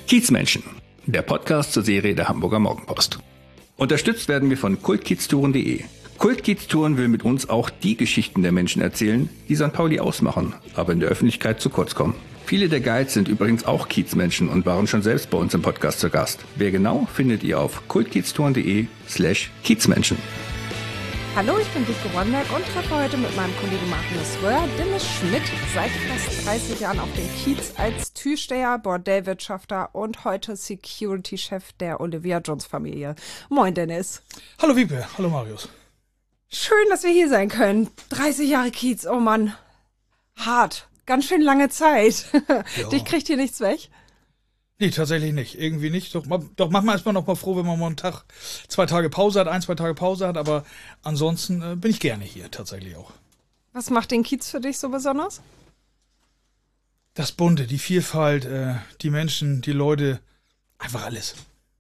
Kiezmenschen, der Podcast zur Serie der Hamburger Morgenpost. Unterstützt werden wir von kultkieztouren.de. Kultkieztouren will mit uns auch die Geschichten der Menschen erzählen, die St. Pauli ausmachen, aber in der Öffentlichkeit zu kurz kommen. Viele der Guides sind übrigens auch Kiezmenschen und waren schon selbst bei uns im Podcast zu Gast. Wer genau, findet ihr auf kultkieztouren.de/Kiezmenschen. Hallo, ich bin Wiebke Wonberg und treffe heute mit meinem Kollegen Marius Röhr Dennis Schmidt, seit fast 30 Jahren auf dem Kiez als Türsteher, Bordellwirtschafter und heute Security-Chef der Olivia Jones-Familie. Moin Dennis. Hallo Wiebke, hallo Marius. Schön, dass wir hier sein können. 30 Jahre Kiez, oh Mann. Hart, ganz schön lange Zeit. Dich kriegt hier nichts weg? Nee, tatsächlich nicht. Irgendwie nicht. Doch manchmal ist man noch mal froh, wenn man mal einen Tag, 2 Tage Pause hat, 1-2 Tage Pause hat, aber ansonsten bin ich gerne hier, tatsächlich auch. Was macht den Kiez für dich so besonders? Das Bunte, die Vielfalt, die Menschen, die Leute, einfach alles.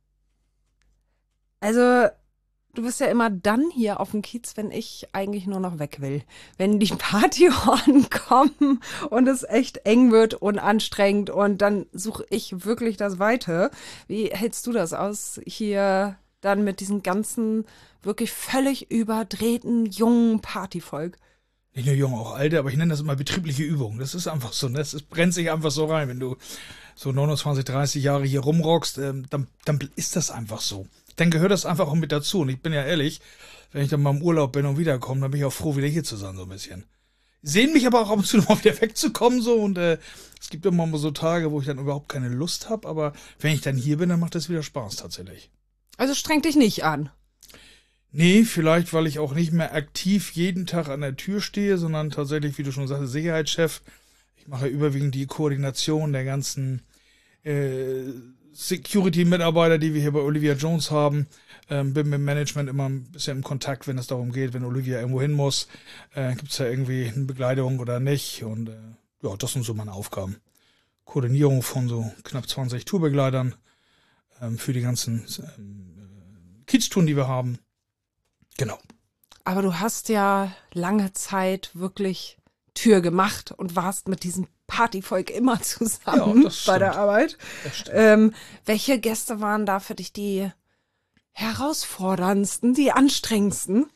Also, du bist ja immer dann hier auf dem Kiez, wenn ich eigentlich nur noch weg will. Wenn die Partyhorn kommen und es echt eng wird und anstrengend und dann suche ich wirklich das Weite. Wie hältst du das aus, hier dann mit diesem ganzen wirklich völlig überdrehten jungen Partyvolk? Nicht nur jung, auch alte, aber ich nenne das immer betriebliche Übung. Das ist einfach so, das brennt sich einfach so rein. Wenn du so 29, 30 Jahre hier rumrockst, dann ist das einfach so. Dann gehört das einfach auch mit dazu. Und ich bin ja ehrlich, wenn ich dann mal im Urlaub bin und wiederkomme, dann bin ich auch froh, wieder hier zu sein, so ein bisschen. Sehen mich aber auch ab und zu noch mal wieder wegzukommen, so. Und es gibt immer mal so Tage, wo ich dann überhaupt keine Lust habe. Aber wenn ich dann hier bin, dann macht das wieder Spaß, tatsächlich. Also streng dich nicht an. Nee, vielleicht, weil ich auch nicht mehr aktiv jeden Tag an der Tür stehe, sondern tatsächlich, wie du schon sagst, Sicherheitschef. Ich mache überwiegend die Koordination der ganzen Security-Mitarbeiter, die wir hier bei Olivia Jones haben. Bin mit dem Management immer ein bisschen im Kontakt, wenn es darum geht, wenn Olivia irgendwo hin muss. Gibt es da irgendwie eine Begleitung oder nicht? Und ja, das sind so meine Aufgaben. Koordinierung von so knapp 20 Tourbegleitern für die ganzen Kiez-Touren, die wir haben. Genau. Aber du hast ja lange Zeit wirklich Tür gemacht und warst mit diesem Partyvolk immer zusammen bei der Arbeit. Welche Gäste waren da für dich die herausforderndsten, die anstrengendsten?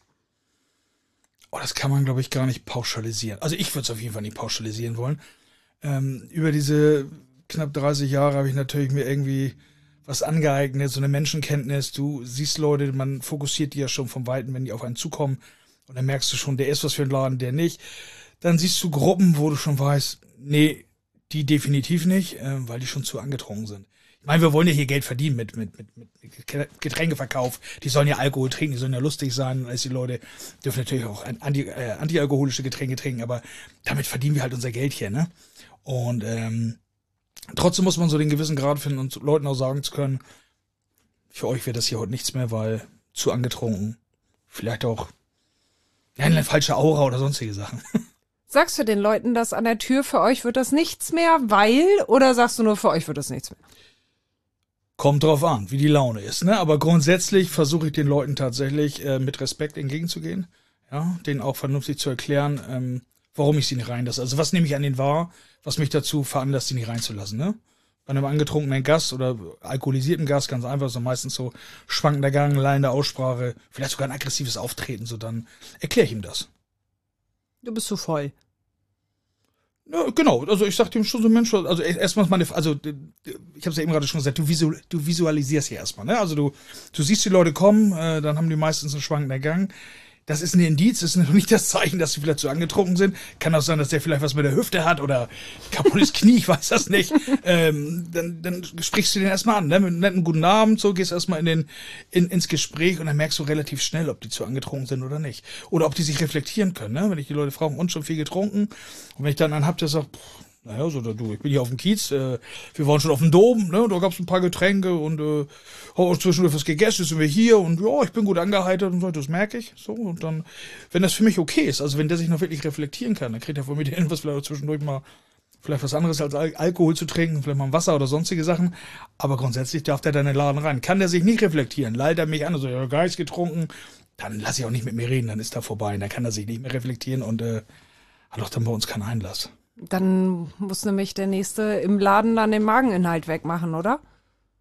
Oh, das kann man, glaube ich, gar nicht pauschalisieren. Also ich würde es auf jeden Fall nicht pauschalisieren wollen. Über diese knapp 30 Jahre habe ich natürlich mir irgendwie was angeeignet, so eine Menschenkenntnis. Du siehst Leute, man fokussiert die ja schon von Weitem, wenn die auf einen zukommen. Und dann merkst du schon, der ist was für ein Laden, der nicht. Dann siehst du Gruppen, wo du schon weißt, nee, die definitiv nicht, weil die schon zu angetrunken sind. Ich meine, wir wollen ja hier Geld verdienen mit Getränkeverkauf. Die sollen ja Alkohol trinken, die sollen ja lustig sein. Und die Leute dürfen natürlich auch antialkoholische Getränke trinken, aber damit verdienen wir halt unser Geld hier, ne? Und trotzdem muss man so den gewissen Grad finden und Leuten auch sagen zu können, für euch wird das hier heute nichts mehr, weil zu angetrunken. Vielleicht auch eine falsche Aura oder sonstige Sachen. Sagst du den Leuten das an der Tür, für euch wird das nichts mehr, weil, oder sagst du nur, für euch wird das nichts mehr? Kommt drauf an, wie die Laune ist, ne? Aber grundsätzlich versuche ich den Leuten tatsächlich mit Respekt entgegenzugehen, ja, denen auch vernünftig zu erklären, warum ich sie nicht reinlasse. Also was nehme ich an denen wahr, was mich dazu veranlasst, sie nicht reinzulassen, ne? Bei einem angetrunkenen Gast oder alkoholisierten Gast, ganz einfach, so meistens so schwankender Gang, lallende Aussprache, vielleicht sogar ein aggressives Auftreten, so dann erkläre ich ihm das. Du bist zu voll. Ja, genau, also ich sag dem schon so, Mensch, also erstmal ich habe es ja eben gerade schon gesagt, du visualisierst hier erstmal, ne? Also du siehst die Leute kommen, dann haben die meistens einen schwankenden Gang. Das ist ein Indiz, das ist noch nicht das Zeichen, dass sie vielleicht zu angetrunken sind. Kann auch sein, dass der vielleicht was mit der Hüfte hat oder kaputtes Knie, ich weiß das nicht. Dann sprichst du den erstmal an, ne? Mit einem netten guten Abend, so gehst erstmal ins Gespräch und dann merkst du relativ schnell, ob die zu angetrunken sind oder nicht. Oder ob die sich reflektieren können, ne? Wenn ich die Leute frage, und schon viel getrunken? Und wenn ich dann einen hab, der sagt, naja, so du, ich bin hier auf dem Kiez, wir waren schon auf dem Dom, ne, da gab's ein paar Getränke und haben zwischendurch was gegessen, sind wir hier und ja, ich bin gut angeheitert und so, das merke ich, so, und dann, wenn das für mich okay ist, also wenn der sich noch wirklich reflektieren kann, dann kriegt er von mir hin, was vielleicht zwischendurch mal, vielleicht was anderes als Alkohol zu trinken, vielleicht mal ein Wasser oder sonstige Sachen, aber grundsätzlich darf der dann in den Laden rein. Kann der sich nicht reflektieren, lallt er mich an, also ja, gar nichts getrunken, dann lass ich auch nicht mit mir reden, dann ist er vorbei, dann kann er sich nicht mehr reflektieren und hat auch dann bei uns keinen Einlass. Dann muss nämlich der Nächste im Laden dann den Mageninhalt wegmachen, oder?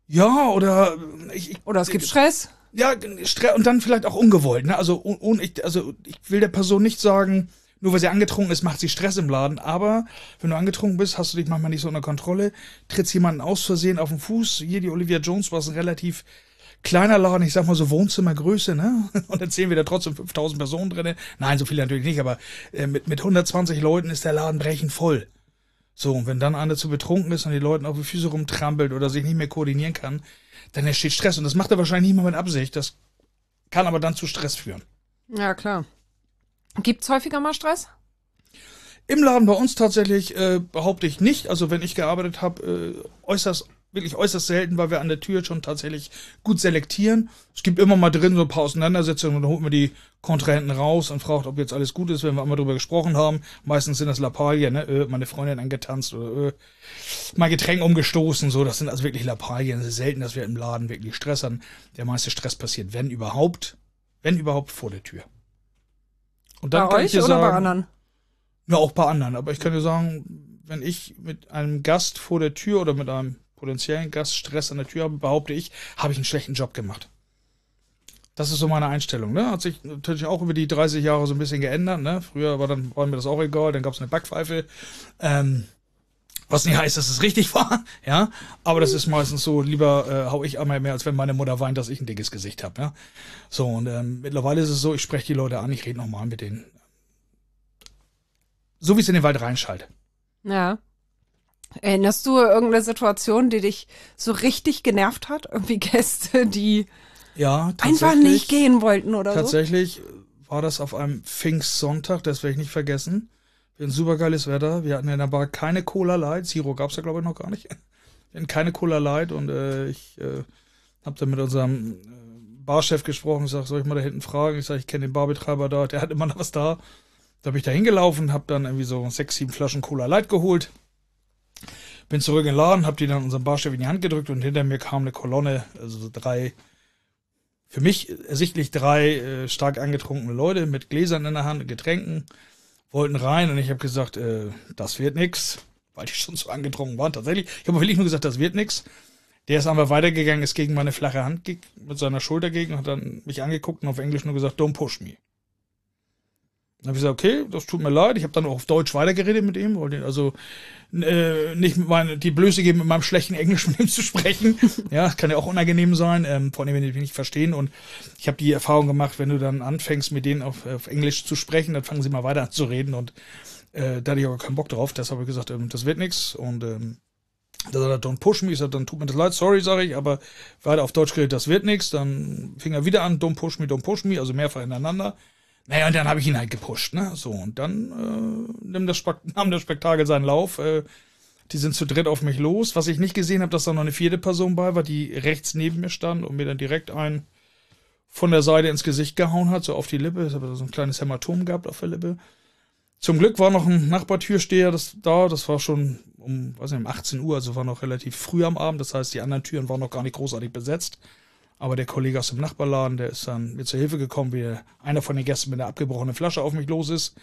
Ja, oder Oder es gibt Stress. Ja, und dann vielleicht auch ungewollt. Ne? Also ich will der Person nicht sagen, nur weil sie angetrunken ist, macht sie Stress im Laden. Aber wenn du angetrunken bist, hast du dich manchmal nicht so unter Kontrolle, trittst jemanden aus Versehen auf den Fuß. Hier die Olivia Jones war ein relativ kleiner Laden, ich sag mal so Wohnzimmergröße, ne? Und dann zählen wir da trotzdem 5000 Personen drin. Nein, so viele natürlich nicht, aber mit 120 Leuten ist der Laden brechend voll. So, und wenn dann einer zu betrunken ist und die Leute auf die Füße rumtrampelt oder sich nicht mehr koordinieren kann, dann entsteht Stress. Und das macht er wahrscheinlich nicht mal mit Absicht. Das kann aber dann zu Stress führen. Ja, klar. Gibt's häufiger mal Stress? Im Laden bei uns tatsächlich behaupte ich nicht. Also wenn ich gearbeitet habe, wirklich äußerst selten, weil wir an der Tür schon tatsächlich gut selektieren. Es gibt immer mal drin so ein paar Auseinandersetzungen und dann holt man die Kontrahenten raus und fragt, ob jetzt alles gut ist, wenn wir einmal drüber gesprochen haben. Meistens sind das Lappalien, ne? Meine Freundin angetanzt oder mein Getränk umgestoßen. So, das sind also wirklich Lappalien. Es ist selten, dass wir im Laden wirklich Stress haben. Der meiste Stress passiert, wenn überhaupt vor der Tür. Und dann bei kann euch ich dir oder sagen, bei anderen? Ja, auch bei anderen. Aber ich kann dir sagen, wenn ich mit einem Gast vor der Tür oder mit einem potenziellen Gast Stress an der Tür habe, behaupte ich, habe ich einen schlechten Job gemacht. Das ist so meine Einstellung. Ne? Hat sich natürlich auch über die 30 Jahre so ein bisschen geändert. Ne? Früher war mir das auch egal, dann gab es eine Backpfeife. Was nicht heißt, dass es richtig war. Ja, aber das ist meistens so, lieber hau ich einmal mehr, als wenn meine Mutter weint, dass ich ein dickes Gesicht habe. Ja? So, und mittlerweile ist es so, ich spreche die Leute an, ich rede nochmal mit denen. So wie es in den Wald reinschallt. Ja. Erinnerst du irgendeine Situation, die dich so richtig genervt hat? Irgendwie Gäste, die einfach nicht gehen wollten oder so? Tatsächlich war das auf einem Pfingstsonntag, das werde ich nicht vergessen. Wir hatten super geiles Wetter. Wir hatten in der Bar keine Cola Light. Zero gab es ja, glaube ich, noch gar nicht. Wir hatten keine Cola Light und ich habe dann mit unserem Barchef gesprochen. Ich sage, soll ich mal da hinten fragen? Ich sage, ich kenne den Barbetreiber da, der hat immer noch was da. Da bin ich da hingelaufen, habe dann irgendwie so 6, 7 Flaschen Cola Light geholt. Bin zurück in den Laden, hab die dann unserem Barchef in die Hand gedrückt und hinter mir kam eine Kolonne, also so 3, für mich ersichtlich 3 stark angetrunkene Leute mit Gläsern in der Hand, Getränken, wollten rein und ich habe gesagt, das wird nix, weil die schon so angetrunken waren. Tatsächlich, ich habe wirklich nur gesagt, das wird nix. Der ist einmal weitergegangen, ist gegen meine flache Hand mit seiner Schulter gegen und hat dann mich angeguckt und auf Englisch nur gesagt, don't push me. Dann habe ich gesagt, okay, das tut mir leid. Ich habe dann auch auf Deutsch weitergeredet mit ihm, wollte also nicht die Blöße geben, mit meinem schlechten Englisch mit ihm zu sprechen. Ja, das kann ja auch unangenehm sein, vor allem, wenn die mich nicht verstehen. Und ich habe die Erfahrung gemacht, wenn du dann anfängst, mit denen auf Englisch zu sprechen, dann fangen sie mal weiter an zu reden. Und da hatte ich aber keinen Bock drauf. Deshalb habe ich gesagt, das wird nichts. Und da sagt er, don't push me. Ich sage, dann tut mir das leid, sorry, sage ich. Aber weiter auf Deutsch geredet, das wird nichts. Dann fing er wieder an, don't push me, also mehrfach ineinander. Naja, und dann habe ich ihn halt gepusht, ne? So, und dann nahm das Spektakel seinen Lauf. Die sind zu dritt auf mich los. Was ich nicht gesehen habe, dass da noch eine 4. Person bei war, die rechts neben mir stand und mir dann direkt einen von der Seite ins Gesicht gehauen hat, so auf die Lippe. Ich habe so ein kleines Hämatom gehabt auf der Lippe. Zum Glück war noch ein Nachbartürsteher das war schon um 18 Uhr, also war noch relativ früh am Abend. Das heißt, die anderen Türen waren noch gar nicht großartig besetzt. Aber der Kollege aus dem Nachbarladen, der ist dann mir zur Hilfe gekommen, wie einer von den Gästen mit einer abgebrochenen Flasche auf mich los ist.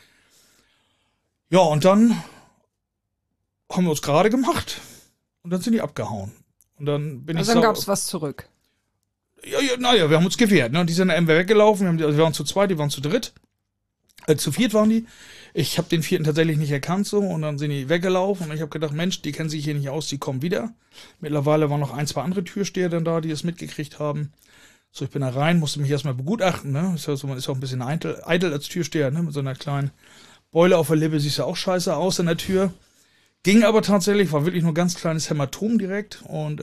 Ja, und dann haben wir uns gerade gemacht und dann sind die abgehauen. Und dann bin also dann gab's was zurück. Ja, naja, wir haben uns gewehrt. Ne? Die sind dann weggelaufen, wir waren zu zweit, die waren zu dritt. Zu 4 waren die. Ich habe den 4. tatsächlich nicht erkannt so und dann sind die weggelaufen und ich habe gedacht, Mensch, die kennen sich hier nicht aus, die kommen wieder. Mittlerweile waren noch 1, 2 andere Türsteher dann da, die es mitgekriegt haben. So, ich bin da rein, musste mich erstmal begutachten, ne? Ist ja so, man ist auch ein bisschen eitel als Türsteher, ne? Mit so einer kleinen Beule auf der Lippe siehst ja auch scheiße aus an der Tür. Ging aber tatsächlich, war wirklich nur ein ganz kleines Hämatom direkt und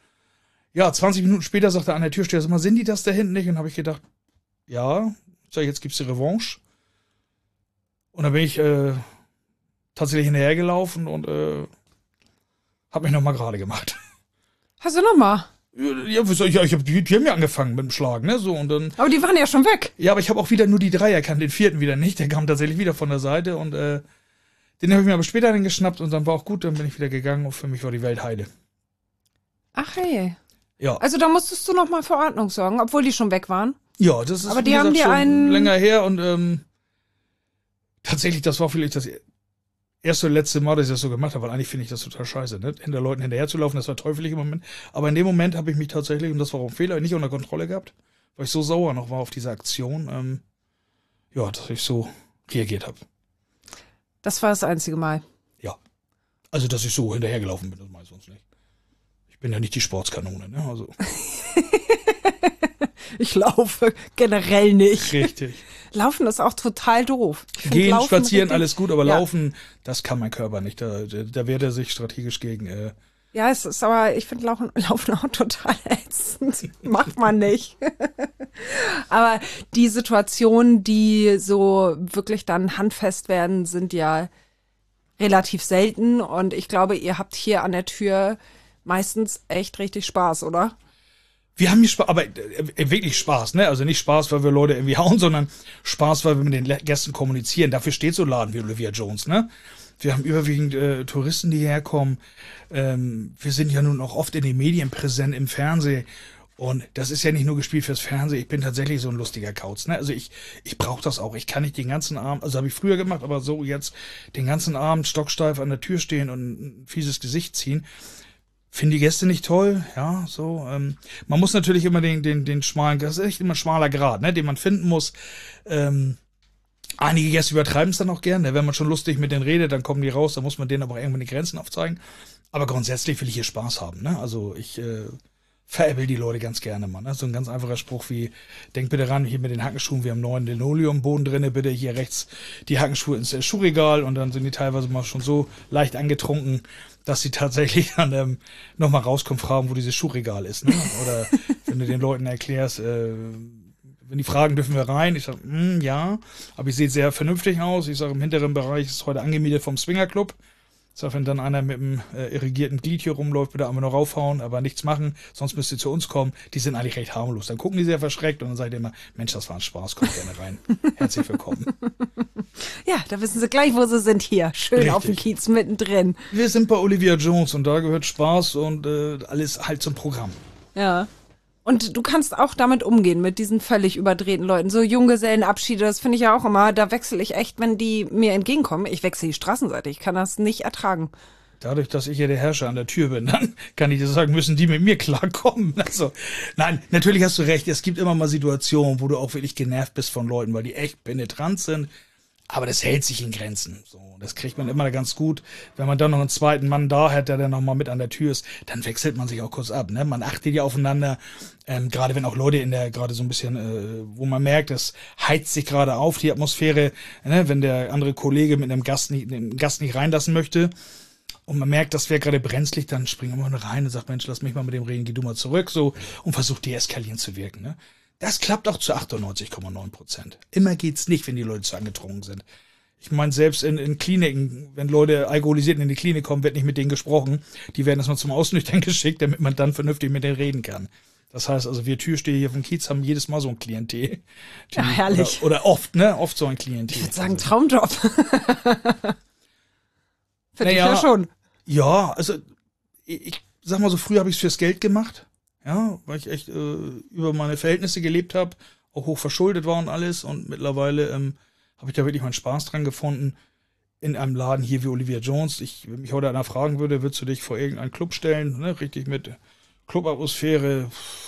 20 Minuten später sagte an der Türsteher, sag mal, sind die das da hinten nicht? Und habe ich gedacht, ja, sag ich, jetzt gibt's die Revanche. Und dann bin ich tatsächlich hinterhergelaufen und habe mich nochmal gerade gemacht. Hast du nochmal? Ja, die haben ja angefangen mit dem Schlag, ne? So, und dann, aber die waren ja schon weg. Ja, aber ich habe auch wieder nur die 3 erkannt, den 4. wieder nicht. Der kam tatsächlich wieder von der Seite und den habe ich mir aber später dann geschnappt und dann war auch gut, dann bin ich wieder gegangen und für mich war die Welt heile. Ach hey. Ja. Also da musstest du nochmal für Ordnung sorgen, obwohl die schon weg waren? Ja, das ist aber die haben dir schon länger her und tatsächlich, das war vielleicht das erste und letzte Mal, dass ich das so gemacht habe, weil eigentlich finde ich das total scheiße, ne? Hinter Leuten hinterher zu laufen, das war teufelig im Moment. Aber in dem Moment habe ich mich tatsächlich, und das war auch ein Fehler, nicht unter Kontrolle gehabt, weil ich so sauer noch war auf diese Aktion, dass ich so reagiert habe. Das war das einzige Mal. Ja. Also, dass ich so hinterhergelaufen bin, das weiß ich sonst nicht. Ich bin ja nicht die Sportskanone, ne? Also. Ich laufe generell nicht. Richtig. Laufen ist auch total doof. Gehen, Laufen spazieren, richtig, alles gut, aber Laufen, das kann mein Körper nicht. Da wehrt er sich strategisch gegen. Ja, es ist aber, ich finde Laufen auch total ätzend. Macht man nicht. Aber die Situationen, die so wirklich dann handfest werden, sind ja relativ selten. Und ich glaube, ihr habt hier an der Tür meistens echt richtig Spaß, oder? Wir haben hier Spaß, aber wirklich Spaß, ne? Also nicht Spaß, weil wir Leute irgendwie hauen, sondern Spaß, weil wir mit den Gästen kommunizieren. Dafür steht so ein Laden wie Olivia Jones, ne? Wir haben überwiegend Touristen, die herkommen. Wir sind ja nun auch oft in den Medien präsent, im Fernsehen. Und das ist ja nicht nur gespielt fürs Fernsehen. Ich bin tatsächlich so ein lustiger Kauz, ne? Also ich brauche das auch. Ich kann nicht den ganzen Abend, also habe ich früher gemacht, aber so jetzt den ganzen Abend stocksteif an der Tür stehen und ein fieses Gesicht ziehen. Finden die Gäste nicht toll, ja, so. Man muss natürlich immer den schmalen, das ist echt immer ein schmaler Grat, ne, den man finden muss. Einige Gäste übertreiben es dann auch gerne. Wenn man schon lustig mit denen redet, dann kommen die raus, dann muss man denen aber auch irgendwann die Grenzen aufzeigen. Aber grundsätzlich will ich hier Spaß haben, ne? Also ich veräppel die Leute ganz gerne, Mann. Ne? So ein ganz einfacher Spruch wie, denk bitte ran, hier mit den Hackenschuhen, wir haben 9 Linoleumboden drinne, bitte hier rechts die Hackenschuhe ins Schuhregal, und dann sind die teilweise mal schon so leicht angetrunken, dass sie tatsächlich dann nochmal rauskommen, fragen, wo dieses Schuhregal ist. Ne? Oder wenn du den Leuten erklärst, wenn die fragen, dürfen wir rein? Ich sage, ja, aber ich sehe sehr vernünftig aus. Ich sage, im hinteren Bereich ist heute angemietet vom Swingerclub. Ich sage, wenn dann einer mit einem irrigierten Glied hier rumläuft, bitte einmal noch raufhauen, aber nichts machen, sonst müsst ihr zu uns kommen. Die sind eigentlich recht harmlos. Dann gucken die sehr verschreckt und dann sagt ihr immer, Mensch, das war ein Spaß, kommt gerne rein. Herzlich willkommen. Ja, da wissen sie gleich, wo sie sind hier. Schön Richtig. auf dem Kiez mittendrin. Wir sind bei Olivia Jones und da gehört Spaß und alles halt zum Programm. Ja. Und du kannst auch damit umgehen, mit diesen völlig überdrehten Leuten. So Junggesellenabschiede, das finde ich ja auch immer, da wechsle ich echt, wenn die mir entgegenkommen. Ich wechsle die Straßenseite, ich kann das nicht ertragen. Dadurch, dass ich ja der Herrscher an der Tür bin, dann kann ich dir sagen, müssen die mit mir klarkommen. Also, nein, natürlich hast du recht, es gibt immer mal Situationen, wo du auch wirklich genervt bist von Leuten, weil die echt penetrant sind. Aber das hält sich in Grenzen. So, das kriegt man immer ganz gut. Wenn man dann noch einen zweiten Mann da hat, der dann noch mal mit an der Tür ist, dann wechselt man sich auch kurz ab. Ne? Man achtet ja aufeinander. Gerade wenn auch Leute gerade so ein bisschen, wo man merkt, das heizt sich gerade auf, die Atmosphäre, ne? Wenn der andere Kollege mit einem Gast nicht reinlassen möchte und man merkt, das wäre gerade brenzlig, dann springt man rein und sagt, Mensch, lass mich mal mit dem reden, geh du mal zurück, so, und versucht deeskalierend zu wirken. Ne? Das klappt auch zu 98,9%. Immer geht's nicht, wenn die Leute zu angetrunken sind. Ich meine, selbst in Kliniken, wenn Leute alkoholisiert in die Klinik kommen, wird nicht mit denen gesprochen. Die werden erstmal zum Ausnüchtern geschickt, damit man dann vernünftig mit denen reden kann. Das heißt also, wir Türsteher hier vom Kiez haben jedes Mal so ein Klientel. Ja, herrlich. Oder oft, ne? Oft so ein Klientel. Ich würde sagen, Traumjob. Finde ich Naja, ja schon. Ja, also ich sag mal so, früher habe ich es fürs Geld gemacht. Ja, weil ich echt über meine Verhältnisse gelebt habe, auch hoch verschuldet war und alles. Und mittlerweile habe ich da wirklich meinen Spaß dran gefunden. In einem Laden hier wie Olivia Jones. Wenn mich heute einer fragen würde, würdest du dich vor irgendeinen Club stellen, ne? Richtig mit Clubatmosphäre.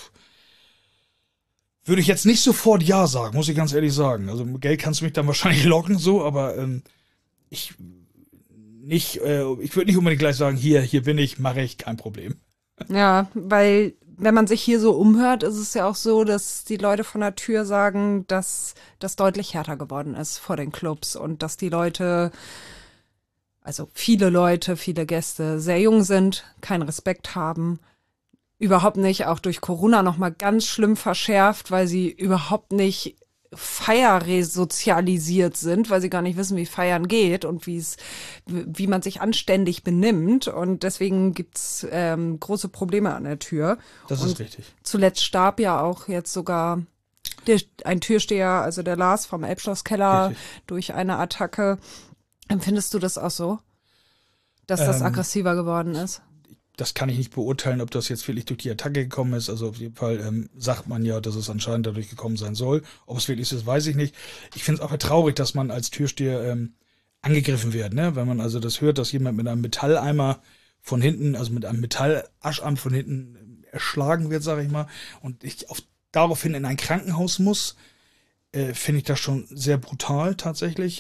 Würde ich jetzt nicht sofort ja sagen, muss ich ganz ehrlich sagen. Also mit Geld kannst du mich dann wahrscheinlich locken, so, aber ich würde nicht unbedingt gleich sagen, hier bin ich, mache ich, kein Problem. Ja, weil wenn man sich hier so umhört, ist es ja auch so, dass die Leute von der Tür sagen, dass das deutlich härter geworden ist vor den Clubs und dass die Leute, also viele Leute, viele Gäste sehr jung sind, keinen Respekt haben, überhaupt nicht, auch durch Corona nochmal ganz schlimm verschärft, weil sie überhaupt nicht feierresozialisiert sind, weil sie gar nicht wissen, wie Feiern geht und wie man sich anständig benimmt. Und deswegen gibt's große Probleme an der Tür. Das und ist richtig. Zuletzt starb ja auch jetzt sogar ein Türsteher, also der Lars vom Elbschlosskeller, Richtig. durch eine Attacke. Empfindest du das auch so? Dass das aggressiver geworden ist? Das kann ich nicht beurteilen, ob das jetzt wirklich durch die Attacke gekommen ist. Also auf jeden Fall sagt man ja, dass es anscheinend dadurch gekommen sein soll. Ob es wirklich ist, weiß ich nicht. Ich finde es auch traurig, dass man als Türsteher angegriffen wird, ne? Wenn man also das hört, dass jemand mit einem Metalleimer von hinten, also mit einem Metallascharm von hinten erschlagen wird, sage ich mal, und ich daraufhin in ein Krankenhaus muss, finde ich das schon sehr brutal tatsächlich.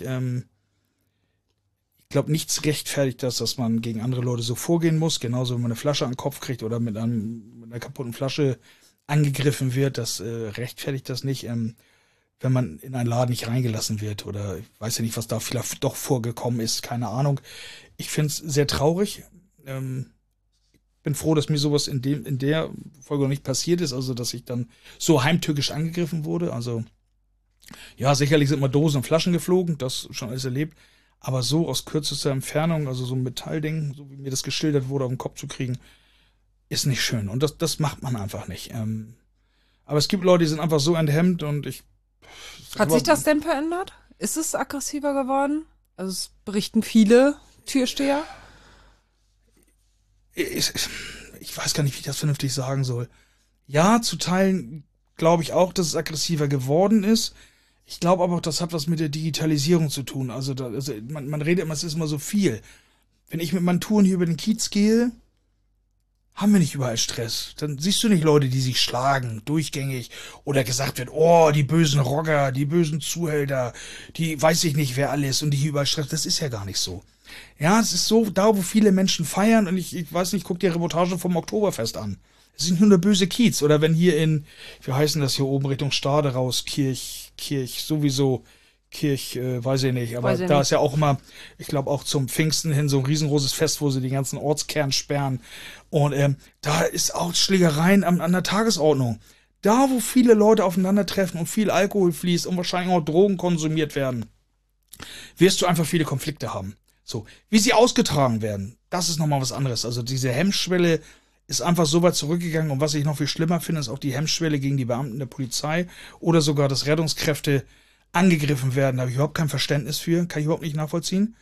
Ich glaube, nichts rechtfertigt das, dass man gegen andere Leute so vorgehen muss. Genauso, wenn man eine Flasche an den Kopf kriegt oder mit einer kaputten Flasche angegriffen wird, das rechtfertigt das nicht, wenn man in einen Laden nicht reingelassen wird. Oder ich weiß ja nicht, was da vielleicht doch vorgekommen ist, keine Ahnung. Ich finde es sehr traurig. Bin froh, dass mir sowas in der Folge noch nicht passiert ist, also dass ich dann so heimtückisch angegriffen wurde. Also ja, sicherlich sind mal Dosen und Flaschen geflogen, das schon alles erlebt. Aber so aus kürzester Entfernung, also so ein Metallding, so wie mir das geschildert wurde, auf den Kopf zu kriegen, ist nicht schön. Und das macht man einfach nicht. Aber es gibt Leute, die sind einfach so enthemmt und Hat sich das denn verändert? Ist es aggressiver geworden? Also es berichten viele Türsteher. Ich weiß gar nicht, wie ich das vernünftig sagen soll. Ja, zu Teilen glaube ich auch, dass es aggressiver geworden ist. Ich glaube aber auch, das hat was mit der Digitalisierung zu tun. Also man redet immer, es ist immer so viel. Wenn ich mit meinen Touren hier über den Kiez gehe, haben wir nicht überall Stress. Dann siehst du nicht Leute, die sich schlagen, durchgängig, oder gesagt wird, oh, die bösen Rocker, die bösen Zuhälter, die weiß ich nicht, wer alles und die hier überall Stress. Das ist ja gar nicht so. Ja, es ist so, da wo viele Menschen feiern, und ich weiß nicht, guck dir Reportage vom Oktoberfest an. Es ist nicht nur der böse Kiez. Oder wenn hier wie heißen das hier oben Richtung Stade raus, Kirch, sowieso, weiß ich nicht. Aber da ist ja auch immer, ich glaube auch zum Pfingsten hin so ein riesengroßes Fest, wo sie die ganzen Ortskern sperren. Und da ist auch Schlägereien an der Tagesordnung. Da, wo viele Leute aufeinandertreffen und viel Alkohol fließt und wahrscheinlich auch Drogen konsumiert werden, wirst du einfach viele Konflikte haben. So, wie sie ausgetragen werden, das ist nochmal was anderes. Also diese Hemmschwelle ist einfach so weit zurückgegangen, und was ich noch viel schlimmer finde, ist auch die Hemmschwelle gegen die Beamten der Polizei oder sogar, dass Rettungskräfte angegriffen werden. Da habe ich überhaupt kein Verständnis für, kann ich überhaupt nicht nachvollziehen.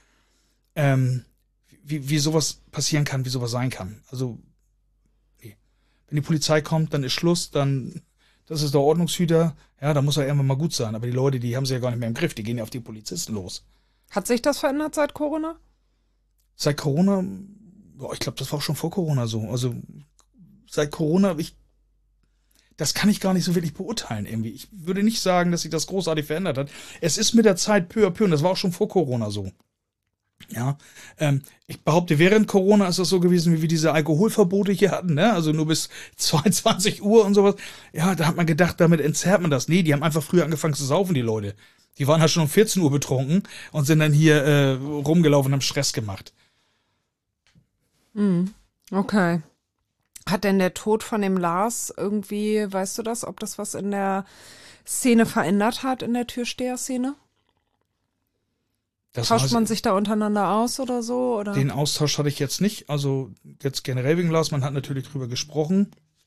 Wie sowas passieren kann, wie sowas sein kann. Also, nee. Wenn die Polizei kommt, dann ist Schluss, dann, das ist der Ordnungshüter, ja, da muss er irgendwann mal gut sein. Aber die Leute, die haben sie ja gar nicht mehr im Griff, die gehen ja auf die Polizisten los. Hat sich das verändert seit Corona? Seit Corona, ich glaube, das war auch schon vor Corona so. Also seit Corona, das kann ich gar nicht so wirklich beurteilen irgendwie. Ich würde nicht sagen, dass sich das großartig verändert hat. Es ist mit der Zeit peu à peu, und das war auch schon vor Corona so. Ja, ich behaupte, während Corona ist das so gewesen, wie wir diese Alkoholverbote hier hatten, ne? Also nur bis 22 Uhr und sowas. Ja, da hat man gedacht, damit entzerrt man das. Nee, die haben einfach früher angefangen zu saufen, die Leute. Die waren halt schon um 14 Uhr betrunken und sind dann hier rumgelaufen und haben Stress gemacht. Okay. Hat denn der Tod von dem Lars irgendwie, weißt du das, ob das was in der Szene verändert hat, in der Türsteher-Szene? Tauscht man sich da untereinander aus oder so? Oder? Den Austausch hatte ich jetzt nicht. Also jetzt generell wegen Lars, man hat natürlich drüber gesprochen.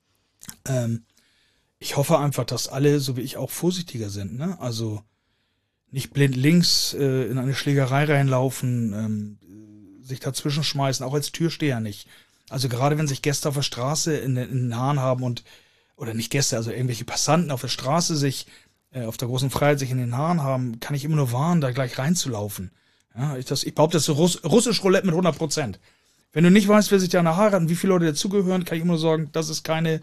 Ich hoffe einfach, dass alle, so wie ich, auch vorsichtiger sind, ne? Also nicht blind links in eine Schlägerei reinlaufen, sich dazwischen schmeißen, auch als Türsteher nicht. Also gerade wenn sich Gäste auf der Straße in den Haaren haben oder nicht Gäste, also irgendwelche Passanten auf der Straße sich, auf der großen Freiheit sich in den Haaren haben, kann ich immer nur warnen, da gleich reinzulaufen. Ja, ich behaupte, das ist so russisch Roulette mit 100%. Wenn du nicht weißt, wer sich da in der Haare hat und wie viele Leute dazugehören, kann ich immer nur sagen, das ist keine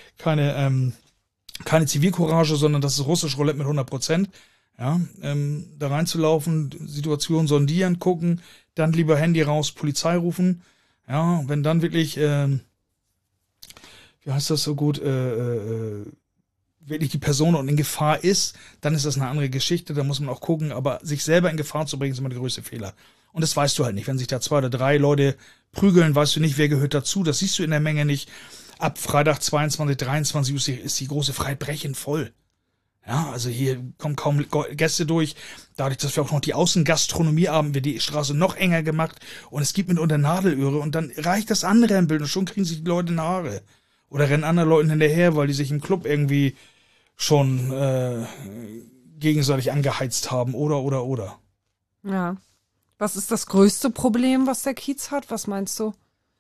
Zivilcourage, sondern das ist russisch Roulette mit 100%. Ja, da reinzulaufen, Situation sondieren, gucken, dann lieber Handy raus, Polizei rufen. Ja, wenn dann wirklich, wie heißt das so gut, wirklich die Person in Gefahr ist, dann ist das eine andere Geschichte, da muss man auch gucken, aber sich selber in Gefahr zu bringen, ist immer der größte Fehler. Und das weißt du halt nicht. Wenn sich da 2 oder 3 Leute prügeln, weißt du nicht, wer gehört dazu, das siehst du in der Menge nicht. Ab Freitag 22, 23 ist die große Freiheit brechend voll. Ja, also hier kommen kaum Gäste durch. Dadurch, dass wir auch noch die Außengastronomie haben, wird die Straße noch enger gemacht und es gibt mitunter Nadelöhre und dann reicht das andere im Bild und schon kriegen sich die Leute in die Haare. Oder rennen anderen Leuten hinterher, weil die sich im Club irgendwie schon gegenseitig angeheizt haben oder. Ja. Was ist das größte Problem, was der Kiez hat? Was meinst du?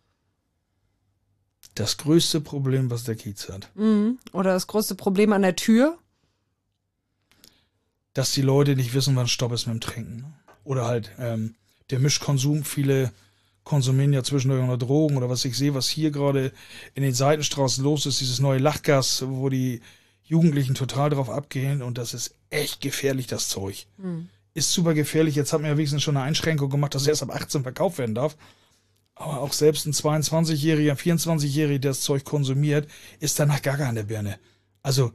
Das größte Problem, was der Kiez hat. Oder das größte Problem an der Tür? Dass die Leute nicht wissen, wann Stopp ist mit dem Trinken. Oder halt, der Mischkonsum. Viele konsumieren ja zwischendurch auch noch Drogen oder was ich sehe, was hier gerade in den Seitenstraßen los ist, dieses neue Lachgas, wo die Jugendlichen total drauf abgehen und das ist echt gefährlich, das Zeug. Ist super gefährlich. Jetzt hat man ja wenigstens schon eine Einschränkung gemacht, dass erst ab 18 verkauft werden darf. Aber auch selbst ein 22-Jähriger, 24-Jähriger, der das Zeug konsumiert, ist danach Gaga an der Birne. Also,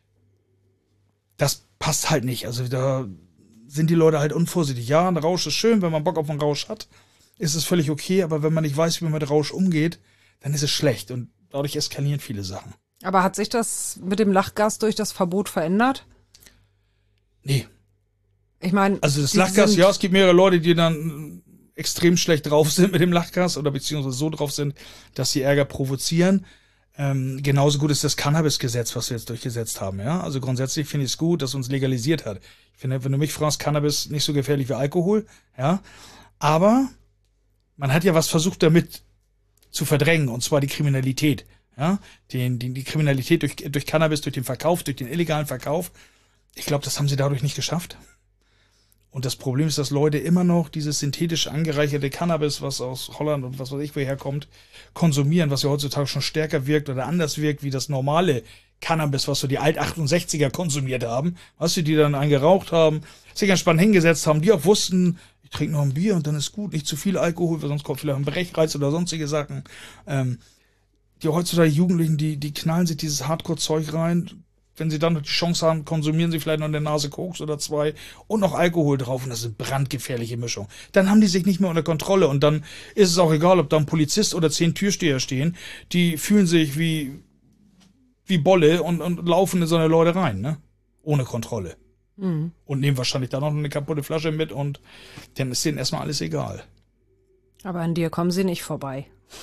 das passt halt nicht. Also, da sind die Leute halt unvorsichtig. Ja, ein Rausch ist schön, wenn man Bock auf einen Rausch hat, ist es völlig okay, aber wenn man nicht weiß, wie man mit Rausch umgeht, dann ist es schlecht und dadurch eskalieren viele Sachen. Aber hat sich das mit dem Lachgas durch das Verbot verändert? Nee. Ich meine, also das Lachgas, ja, es gibt mehrere Leute, die dann extrem schlecht drauf sind mit dem Lachgas oder beziehungsweise so drauf sind, dass sie Ärger provozieren. Genauso gut ist das Cannabis-Gesetz, was wir jetzt durchgesetzt haben. Ja, also grundsätzlich finde ich es gut, dass uns legalisiert hat. Ich finde, wenn du mich fragst, Cannabis nicht so gefährlich wie Alkohol. Ja, aber man hat ja was versucht damit zu verdrängen, und zwar die Kriminalität. Ja, die Kriminalität durch Cannabis, durch den Verkauf, durch den illegalen Verkauf. Ich glaube, das haben sie dadurch nicht geschafft. Und das Problem ist, dass Leute immer noch dieses synthetisch angereicherte Cannabis, was aus Holland und was weiß ich woher kommt, konsumieren, was ja heutzutage schon stärker wirkt oder anders wirkt wie das normale Cannabis, was so die Alt-68er konsumiert haben. Weißt du, die dann eingeraucht haben, sich entspannt hingesetzt haben, die auch wussten, ich trinke noch ein Bier und dann ist gut, nicht zu viel Alkohol, weil sonst kommt vielleicht ein Brechreiz oder sonstige Sachen. Die heutzutage Jugendlichen, die knallen sich dieses Hardcore-Zeug rein. Wenn sie dann noch die Chance haben, konsumieren sie vielleicht noch eine Nase Koks oder 2 und noch Alkohol drauf. Und das ist eine brandgefährliche Mischung. Dann haben die sich nicht mehr unter Kontrolle. Und dann ist es auch egal, ob da ein Polizist oder 10 Türsteher stehen. Die fühlen sich wie Bolle und laufen in so eine Leute rein, ne? Ohne Kontrolle. Und nehmen wahrscheinlich dann noch eine kaputte Flasche mit und dann ist denen erstmal alles egal. Aber an dir kommen sie nicht vorbei.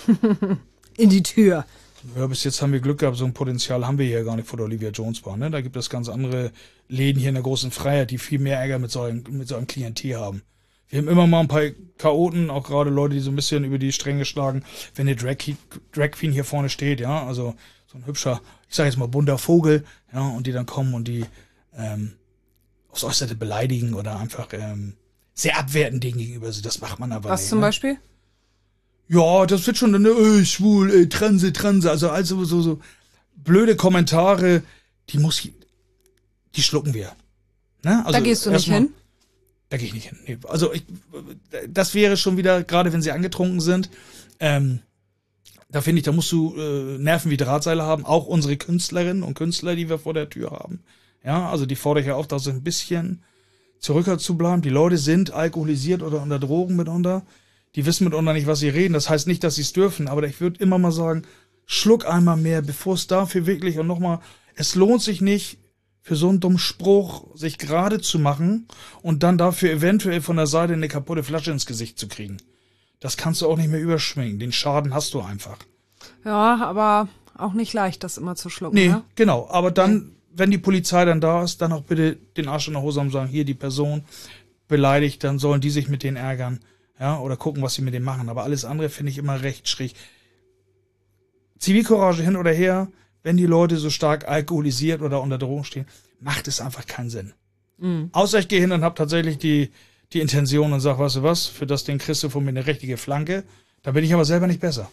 In die Tür. Ja, bis jetzt haben wir Glück gehabt, so ein Potenzial haben wir hier gar nicht vor der Olivia Jones Bar. Ne? Da gibt es ganz andere Läden hier in der großen Freiheit, die viel mehr Ärger mit so einem Klientel haben. Wir haben immer mal ein paar Chaoten, auch gerade Leute, die so ein bisschen über die Stränge schlagen, wenn eine Drag Queen hier vorne steht, ja, also so ein hübscher, ich sage jetzt mal bunter Vogel, ja, und die dann kommen und die aufs Äußerte beleidigen oder einfach sehr abwertend denen gegenüber sind. Das macht man aber Was nicht. zum ne? Beispiel? Ja, das wird schon dann, schwul, Transe, also so blöde Kommentare, die schlucken wir. Ne? Also Da gehst du nicht hin? Da gehe ich nicht hin. Nee. Also das wäre schon wieder, gerade wenn sie angetrunken sind, da finde ich, da musst du Nerven wie Drahtseile haben, auch unsere Künstlerinnen und Künstler, die wir vor der Tür haben. Ja, also die fordere ich ja auf, da so ein bisschen zurück zu bleiben. Die Leute sind alkoholisiert oder unter Drogen mitunter. Die wissen mitunter nicht, was sie reden. Das heißt nicht, dass sie es dürfen, aber ich würde immer mal sagen, schluck einmal mehr, bevor es dafür wirklich und nochmal, es lohnt sich nicht, für so einen dummen Spruch sich gerade zu machen und dann dafür eventuell von der Seite eine kaputte Flasche ins Gesicht zu kriegen. Das kannst du auch nicht mehr überschwingen. Den Schaden hast du einfach. Ja, aber auch nicht leicht, das immer zu schlucken. Nee, ne? genau. Aber dann, wenn die Polizei dann da ist, dann auch bitte den Arsch in der Hose haben und sagen, hier die Person beleidigt, dann sollen die sich mit denen ärgern. Ja, oder gucken, was sie mit dem machen. Aber alles andere finde ich immer recht schräg. Zivilcourage hin oder her, wenn die Leute so stark alkoholisiert oder unter Drogen stehen, macht es einfach keinen Sinn. Außer ich gehe hin und habe tatsächlich die Intention und sage, weißt du was, für das Ding kriegst du von mir eine richtige Flanke. Da bin ich aber selber nicht besser.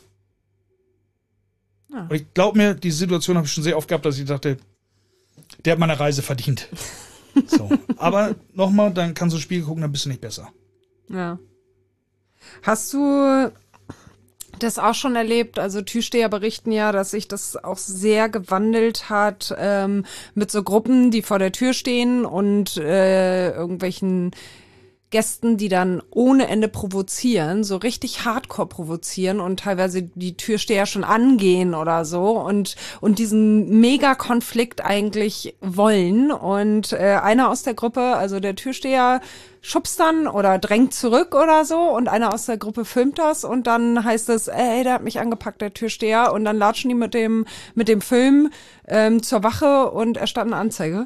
Ja. Und ich glaube mir, die Situation habe ich schon sehr oft gehabt, dass ich dachte, der hat meine Reise verdient. So. Aber nochmal, dann kannst du ins Spiegel gucken, dann bist du nicht besser. Ja. Hast du das auch schon erlebt? Also Türsteher berichten ja, dass sich das auch sehr gewandelt hat mit so Gruppen, die vor der Tür stehen und irgendwelchen Gästen, die dann ohne Ende provozieren, so richtig hardcore provozieren und teilweise die Türsteher schon angehen oder so und diesen Mega-Konflikt eigentlich wollen. Und einer aus der Gruppe, also der Türsteher, schubst dann oder drängt zurück oder so und einer aus der Gruppe filmt das und dann heißt es, ey, der hat mich angepackt, der Türsteher, und dann latschen die mit dem Film zur Wache und erstatten eine Anzeige.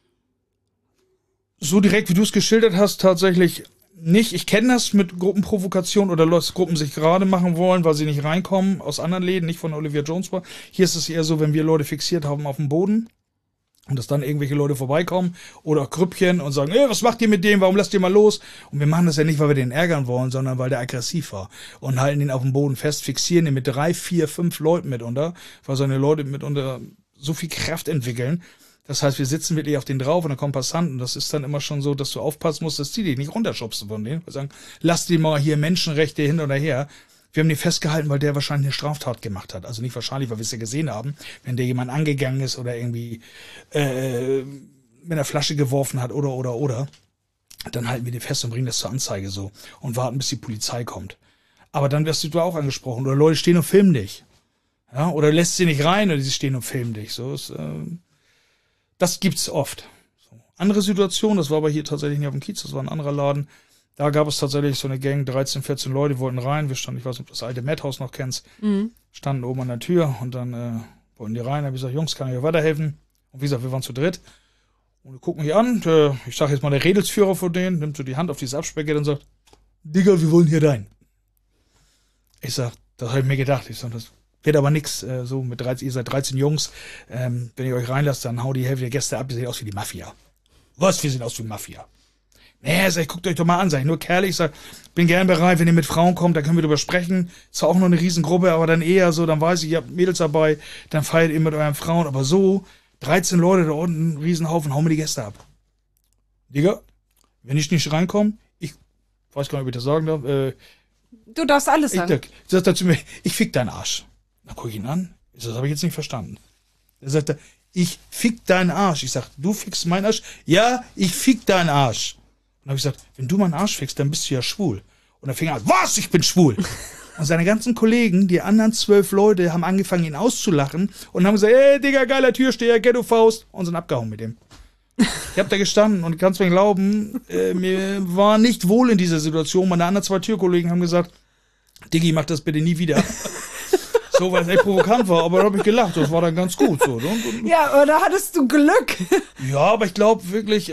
So direkt, wie du es geschildert hast, tatsächlich nicht. Ich kenne das mit Gruppenprovokation oder Leute, Gruppen sich gerade machen wollen, weil sie nicht reinkommen aus anderen Läden, nicht von der Olivia Jones Bar. Hier ist es eher so, wenn wir Leute fixiert haben auf dem Boden Und dass dann irgendwelche Leute vorbeikommen oder auch Grüppchen und sagen, was macht ihr mit dem, warum lasst ihr mal los? Und wir machen das ja nicht, weil wir den ärgern wollen, sondern weil der aggressiv war. Und halten ihn auf dem Boden fest, fixieren ihn mit 3, 4, 5 Leuten mitunter, weil seine Leute mitunter so viel Kraft entwickeln. Das heißt, wir sitzen wirklich auf den drauf und dann kommen Passanten. Das ist dann immer schon so, dass du aufpassen musst, dass die dich nicht runterschubsen von denen. Wir sagen, lass die mal hier Menschenrechte hin oder her. Wir haben den festgehalten, weil der wahrscheinlich eine Straftat gemacht hat. Also nicht wahrscheinlich, weil wir es ja gesehen haben. Wenn der jemand angegangen ist oder irgendwie mit einer Flasche geworfen hat oder, dann halten wir den fest und bringen das zur Anzeige so und warten, bis die Polizei kommt. Aber dann wirst du auch angesprochen. Oder Leute stehen und filmen dich. Ja, oder lässt sie nicht rein oder sie stehen und filmen dich. So ist, das gibt's oft. So. Andere Situation, das war aber hier tatsächlich nicht auf dem Kiez, das war ein anderer Laden. Da gab es tatsächlich so eine Gang, 13, 14 Leute wollten rein. Wir standen, ich weiß nicht, ob du das alte Madhouse noch kennst, standen oben an der Tür und dann wollten die rein. Da habe ich gesagt, Jungs, kann ich euch weiterhelfen? Und wie gesagt, wir waren zu dritt. Und wir gucken hier an. Ich sage jetzt mal, der Redelsführer von denen nimmt so die Hand auf dieses Absperrgitter und sagt, Digga, wir wollen hier rein. Ich sag, das habe ich mir gedacht. Ich sag, das wird aber nix. So mit 13, ihr seid 13 Jungs. Wenn ihr euch reinlasst, dann hau die Hälfte der Gäste ab. Ihr seht aus wie die Mafia. Was? Wir sehen aus wie Mafia. Nee, sag ich, guckt euch doch mal an, sag ich, nur Kerle, ich sag, bin gern bereit, wenn ihr mit Frauen kommt, dann können wir drüber sprechen. Ist zwar auch noch eine Riesengruppe, aber dann eher so, dann weiß ich, ihr habt Mädels dabei, dann feiert ihr mit euren Frauen, aber so, 13 Leute da unten, Riesenhaufen, hauen mir die Gäste ab. Digga, wenn ich nicht reinkomme, ich weiß gar nicht, ob ich das sagen darf, du darfst alles sagen. Sagt er zu mir, ich fick deinen Arsch. Dann guck ich ihn an, das habe ich jetzt nicht verstanden. Er sagt, ich fick deinen Arsch. Ich sag, du fickst meinen Arsch? Ja, ich fick deinen Arsch. Und habe ich gesagt, wenn du meinen Arsch fickst, dann bist du ja schwul. Und dann fing er an, was? Ich bin schwul. Und seine ganzen Kollegen, die anderen 12 Leute, haben angefangen, ihn auszulachen und haben gesagt, ey, Digga, geiler Türsteher, Ghetto-Faust. Und sind abgehauen mit dem. Ich hab da gestanden und kannst mir glauben, mir war nicht wohl in dieser Situation. Meine anderen 2 Türkollegen haben gesagt, Diggi, mach das bitte nie wieder. So, weil es echt provokant war, aber da habe ich gelacht. Das war dann ganz gut. So. Ja, aber da hattest du Glück. Ja, aber ich glaube wirklich,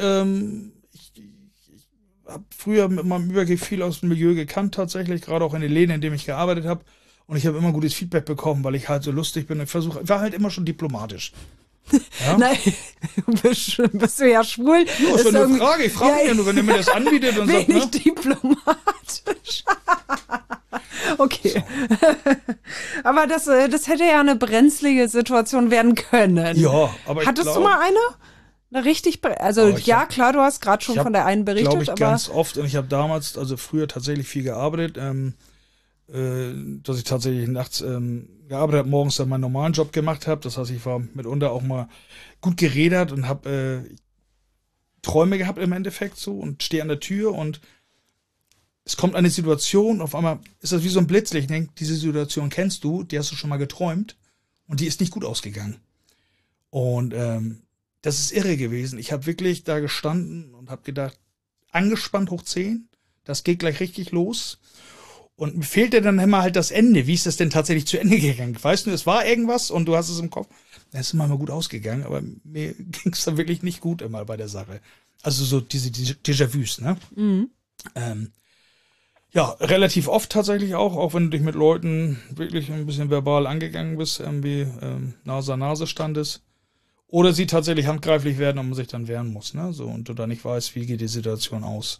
habe früher mit meinem Übergriff viel aus dem Milieu gekannt tatsächlich, gerade auch in den Läden, in denen ich gearbeitet habe. Und ich habe immer gutes Feedback bekommen, weil ich halt so lustig bin. Ich war halt immer schon diplomatisch. Ja? Nein, bist du ja schwul. Ja, ist eine Frage. Ich frage mich ja nur, wenn ihr mir das anbietet und sagt, ne? Diplomatisch. Okay. So. Aber das hätte ja eine brenzlige Situation werden können. Ja, aber hattest du mal eine? Richtig, also ja, klar, du hast gerade schon von der einen berichtet, glaube ich, aber ganz oft, und ich habe damals, also früher tatsächlich viel gearbeitet, dass ich tatsächlich nachts gearbeitet habe, morgens dann meinen normalen Job gemacht habe. Das heißt, ich war mitunter auch mal gut geredet und habe Träume gehabt im Endeffekt so und stehe an der Tür und es kommt eine Situation, auf einmal ist das wie so ein Blitzlicht. Ich denke, diese Situation kennst du, die hast du schon mal geträumt und die ist nicht gut ausgegangen. Und das ist irre gewesen. Ich habe wirklich da gestanden und habe gedacht, angespannt hoch 10, das geht gleich richtig los. Und mir fehlte dann immer halt das Ende. Wie ist das denn tatsächlich zu Ende gegangen? Weißt du, es war irgendwas und du hast es im Kopf. Das ist immer mal gut ausgegangen, aber mir ging es dann wirklich nicht gut immer bei der Sache. Also so diese Déjà-vus, ne? Mhm. Ja, relativ oft tatsächlich auch wenn du dich mit Leuten wirklich ein bisschen verbal angegangen bist, irgendwie Nase an Nase standest. Oder sie tatsächlich handgreiflich werden und man sich dann wehren muss, ne? So, und du da nicht weißt, wie geht die Situation aus.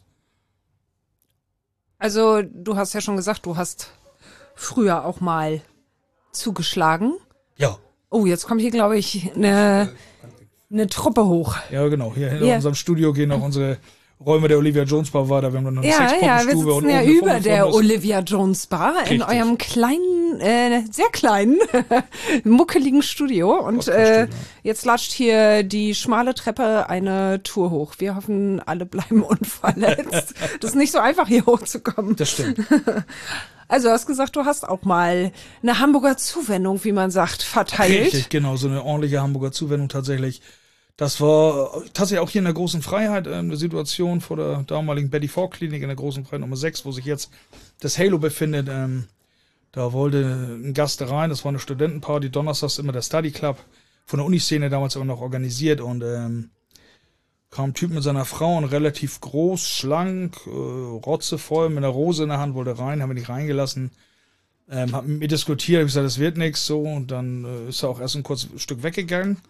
Also, du hast ja schon gesagt, du hast früher auch mal zugeschlagen. Ja. Oh, jetzt kommt hier, glaube ich, eine Truppe hoch. Ja, genau. Hier in unserem Studio gehen noch unsere Räume der Olivia Jones Bar weiter. Wir haben dann noch eine Sexpuppenstube. Wir sitzen ja über der Olivia Jones Bar in eurem kleinen, sehr kleinen, muckeligen Studio. Und jetzt latscht hier die schmale Treppe eine Tour hoch. Wir hoffen, alle bleiben unverletzt. Das ist nicht so einfach, hier hochzukommen. Das stimmt. Also du hast gesagt, du hast auch mal eine Hamburger Zuwendung, wie man sagt, verteilt. Richtig, genau. So eine ordentliche Hamburger Zuwendung tatsächlich. Das war tatsächlich auch hier in der Großen Freiheit eine Situation vor der damaligen Betty Ford Klinik in der Großen Freiheit Nummer 6, wo sich jetzt das Halo befindet. Da wollte ein Gast rein, das war eine Studentenparty, donnerstags immer der Study Club von der Uniszene damals auch noch organisiert und kam ein Typ mit seiner Frau, und relativ groß, schlank, rotzevoll, mit einer Rose in der Hand, wollte rein, haben wir nicht reingelassen. Hab mit mir diskutiert, hab gesagt, das wird nichts so, und dann ist er auch erst ein kurzes Stück weggegangen.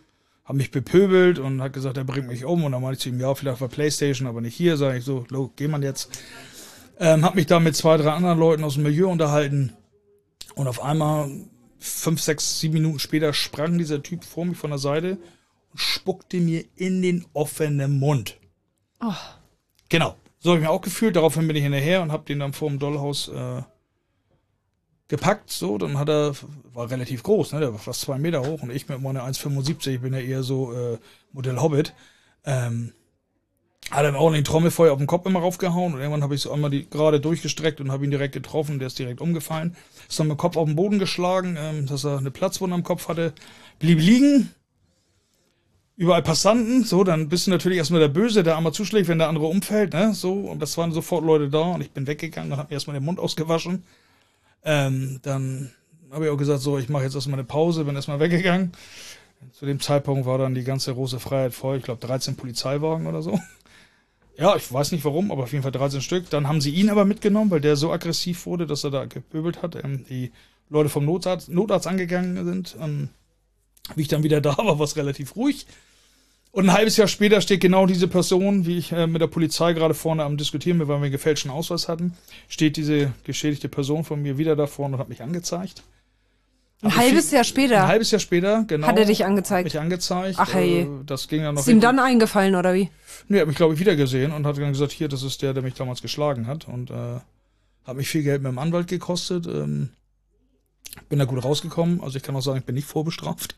hat mich bepöbelt und hat gesagt, er bringt mich um. Und dann meinte ich zu ihm, ja, vielleicht war Playstation, aber nicht hier. Sag ich so, geh man jetzt. Hab mich da mit 2, 3 anderen Leuten aus dem Milieu unterhalten. Und auf einmal 5, 6, 7 Minuten später sprang dieser Typ vor mich von der Seite und spuckte mir in den offenen Mund. Oh. Genau. So habe ich mich auch gefühlt. Daraufhin bin ich hinterher und habe den dann vor dem Dollhaus gepackt. So, dann war relativ groß, ne? Der war fast 2 Meter hoch und ich mit meiner 1,75, ich bin ja eher so Modell Hobbit. Hat er mir auch den Trommelfeuer auf den Kopf immer raufgehauen und irgendwann habe ich so einmal die gerade durchgestreckt und habe ihn direkt getroffen. Der ist direkt umgefallen. Ist dann mit dem Kopf auf den Boden geschlagen, dass er eine Platzwunde am Kopf hatte. Blieb liegen. Überall Passanten. So, dann bist du natürlich erstmal der Böse, der einmal zuschlägt, wenn der andere umfällt. Ne? So, und das waren sofort Leute da und ich bin weggegangen und habe mir erstmal den Mund ausgewaschen. Dann habe ich auch gesagt, so, ich mache jetzt erstmal eine Pause, bin erstmal weggegangen. Zu dem Zeitpunkt war dann die ganze Große Freiheit voll. Ich glaube 13 Polizeiwagen oder so. Ja, ich weiß nicht warum, aber auf jeden Fall 13 Stück. Dann haben sie ihn aber mitgenommen, weil der so aggressiv wurde, dass er da gepöbelt hat. Die Leute vom Notarzt angegangen sind. Wie ich dann wieder da war, war es relativ ruhig. Und ein halbes Jahr später steht genau diese Person, wie ich mit der Polizei gerade vorne am Diskutieren bin, weil wir einen gefälschten Ausweis hatten, steht diese geschädigte Person von mir wieder da vorne und hat mich angezeigt. Ein halbes Jahr später? Ein halbes Jahr später, genau. Hat er dich angezeigt? Hat mich angezeigt. Ach hey. Das ging dann noch. Ist ihm dann eingefallen, oder wie? Nee, hat mich, glaube ich, wieder gesehen und hat dann gesagt, hier, das ist der mich damals geschlagen hat. Und hat mich viel Geld mit dem Anwalt gekostet. Bin da gut rausgekommen. Also ich kann auch sagen, ich bin nicht vorbestraft.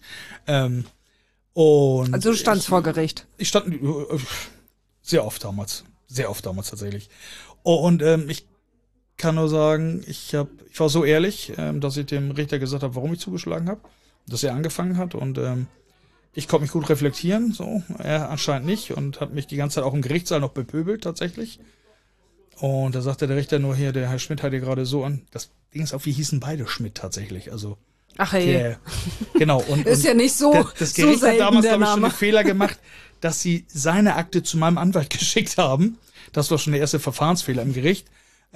Und also du standst vor Gericht? Ich stand sehr oft damals. Sehr oft damals tatsächlich. Und ich kann nur sagen, ich war so ehrlich, dass ich dem Richter gesagt habe, warum ich zugeschlagen habe, dass er angefangen hat und ich konnte mich gut reflektieren, so, er anscheinend nicht und hat mich die ganze Zeit auch im Gerichtssaal noch bepöbelt tatsächlich. Und da sagte der Richter nur hier, der Herr Schmidt hat hier gerade so an, das Ding ist auch, wir hießen beide Schmidt tatsächlich, also. Ach hey. Genau. Und, ist ja nicht so das Gericht so hat damals, glaube ich, schon Name. einen Fehler gemacht, dass sie seine Akte zu meinem Anwalt geschickt haben. Das war schon der erste Verfahrensfehler im Gericht.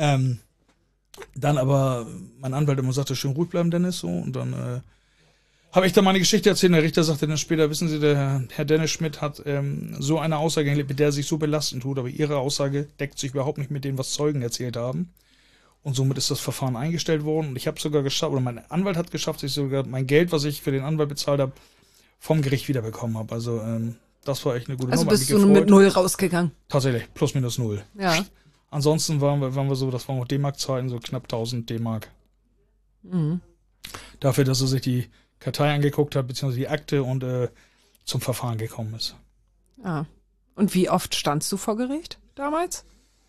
Dann aber mein Anwalt immer sagte, schön ruhig bleiben, Dennis, so. Und dann habe ich da meine Geschichte erzählt. Der Richter sagte dann später, wissen Sie, der Herr Dennis Schmidt hat so eine Aussage erlebt, mit der er sich so belastend tut, aber Ihre Aussage deckt sich überhaupt nicht mit dem, was Zeugen erzählt haben. Und somit ist das Verfahren eingestellt worden. Und ich habe sogar geschafft, oder mein Anwalt hat geschafft, dass ich sogar mein Geld, was ich für den Anwalt bezahlt habe, vom Gericht wiederbekommen habe. Also das war echt eine gute Nummer. Also bist du mit 0 rausgegangen? Tatsächlich, plus minus 0. Ja. Ansonsten waren wir so, das waren auch D-Mark-Zeiten, so knapp 1000 D-Mark. Mhm. Dafür, dass er sich die Kartei angeguckt hat, beziehungsweise die Akte und zum Verfahren gekommen ist. Ah. Und wie oft standst du vor Gericht damals?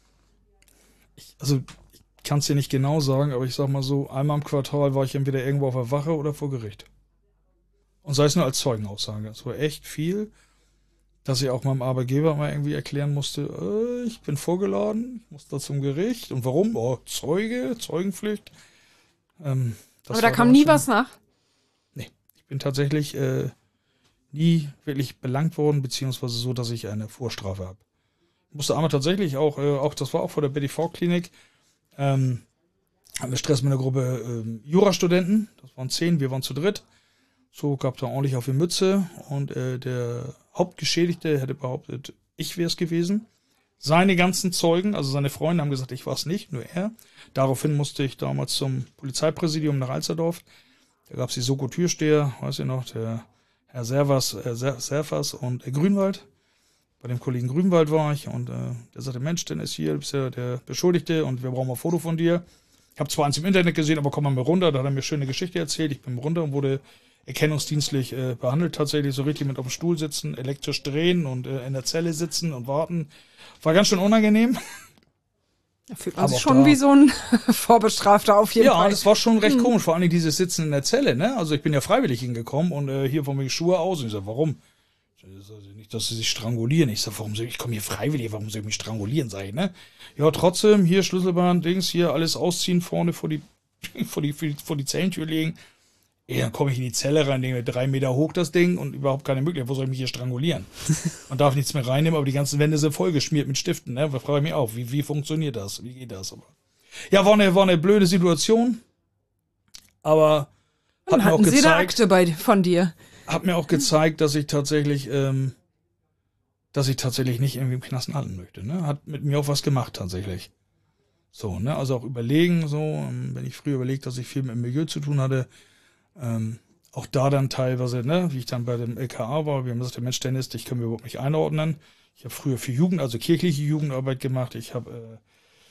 Ich kann es dir nicht genau sagen, aber ich sag mal so, einmal im Quartal war ich entweder irgendwo auf der Wache oder vor Gericht. Und sei es nur als Zeugenaussage. Es war echt viel, dass ich auch meinem Arbeitgeber mal irgendwie erklären musste, ich bin vorgeladen, ich muss da zum Gericht. Und warum? Oh, Zeugenpflicht. Aber da kam nie was nach? Nee, ich bin tatsächlich nie wirklich belangt worden, beziehungsweise so, dass ich eine Vorstrafe habe. Ich musste einmal tatsächlich auch, das war auch vor der BDV-Klinik, hatten wir Stress mit einer Gruppe Jurastudenten, das waren 10, wir waren zu dritt. So gab da ordentlich auf die Mütze und der Hauptgeschädigte hätte behauptet, ich wäre es gewesen. Seine ganzen Zeugen, also seine Freunde, haben gesagt, ich war es nicht, nur er. Daraufhin musste ich damals zum Polizeipräsidium nach Alsterdorf. Da gab es die Soko-Türsteher, weiß ich noch, der Herr Servas und Grünwald. Bei dem Kollegen Grünwald war ich und der sagte, Mensch, Dennis hier, du bist ja der Beschuldigte und wir brauchen ein Foto von dir. Ich habe zwar eins im Internet gesehen, aber komm mal runter, da hat er mir schöne Geschichte erzählt. Ich bin runter und wurde erkennungsdienstlich behandelt, tatsächlich so richtig mit auf dem Stuhl sitzen, elektrisch drehen und in der Zelle sitzen und warten. War ganz schön unangenehm. Da fühlt man sich schon wie so ein Vorbestrafter auf jeden Fall. Ja, das war schon recht komisch, vor allem dieses Sitzen in der Zelle, ne? Also ich bin ja freiwillig hingekommen und hier von mir Schuhe aus. Und ich sag, warum? Nicht, dass sie sich strangulieren. Ich sag, ich komme hier freiwillig, warum soll ich mich strangulieren, sag ich, ne? Ja, trotzdem, hier Schlüsselband, Dings, hier alles ausziehen, vorne vor die Zellentür legen. Ja, dann komme ich in die Zelle rein, denke mir 3 Meter hoch das Ding und überhaupt keine Möglichkeit, wo soll ich mich hier strangulieren? Man darf nichts mehr reinnehmen, aber die ganzen Wände sind vollgeschmiert mit Stiften, ne? Da frage ich mich auch, wie funktioniert das? Wie geht das? Aber ja, war eine blöde Situation, aber hat mir auch hatten sie eine gezeigt. Akte von dir? hat mir auch gezeigt, dass ich tatsächlich nicht irgendwie im Knast landen möchte. Ne? Hat mit mir auch was gemacht tatsächlich. So, ne, also auch überlegen, so, wenn ich früher überlegt, dass ich viel mit dem Milieu zu tun hatte, auch da dann teilweise, ne, wie ich dann bei dem LKA war, wir haben gesagt, der Mensch, der ist, ich kann mir überhaupt nicht einordnen. Ich habe früher für Jugend, also kirchliche Jugendarbeit gemacht. Ich habe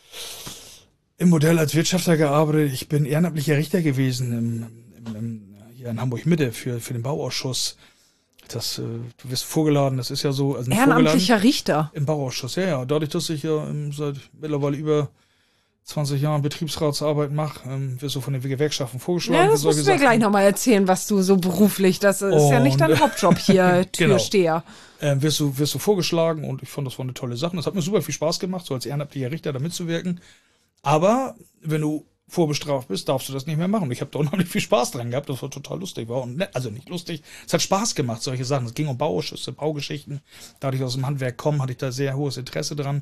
im Modell als Wirtschafter gearbeitet. Ich bin ehrenamtlicher Richter gewesen hier in Hamburg-Mitte für den Bauausschuss. Du wirst vorgeladen, das ist ja so. Also ehrenamtlicher Richter? Im Bauausschuss, ja. Dadurch, dass ich ja seit mittlerweile über 20 Jahren Betriebsratsarbeit mache, wirst du von den Gewerkschaften vorgeschlagen. Ja, das musst du mir gleich nochmal erzählen, was du so beruflich, das ist ja nicht dein Hauptjob hier, Türsteher. Genau. Wirst du vorgeschlagen und ich fand, das war eine tolle Sache. Das hat mir super viel Spaß gemacht, so als ehrenamtlicher Richter da mitzuwirken. Aber wenn du vorbestraft bist, darfst du das nicht mehr machen. Ich habe da unheimlich viel Spaß dran gehabt, das war total lustig. Also nicht lustig, es hat Spaß gemacht, solche Sachen. Es ging um Bauausschüsse, Baugeschichten. Da ich aus dem Handwerk komme, hatte ich da sehr hohes Interesse dran.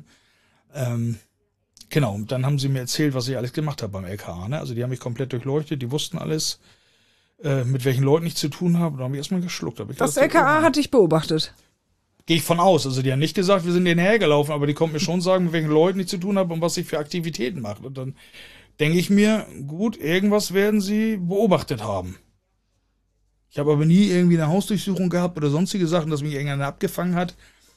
Genau, und dann haben sie mir erzählt, was ich alles gemacht habe beim LKA. Ne? Also die haben mich komplett durchleuchtet, die wussten alles, mit welchen Leuten ich zu tun habe. Da habe ich erstmal geschluckt. Das LKA hat dich beobachtet? Gehe ich von aus. Also die haben nicht gesagt, wir sind denen hergelaufen, aber die konnten mir schon sagen, mit welchen Leuten ich zu tun habe und was ich für Aktivitäten mache. Und dann denke ich mir, gut, irgendwas werden sie beobachtet haben. Ich habe aber nie irgendwie eine Hausdurchsuchung gehabt oder sonstige Sachen, dass mich irgendeiner abgefangen hat.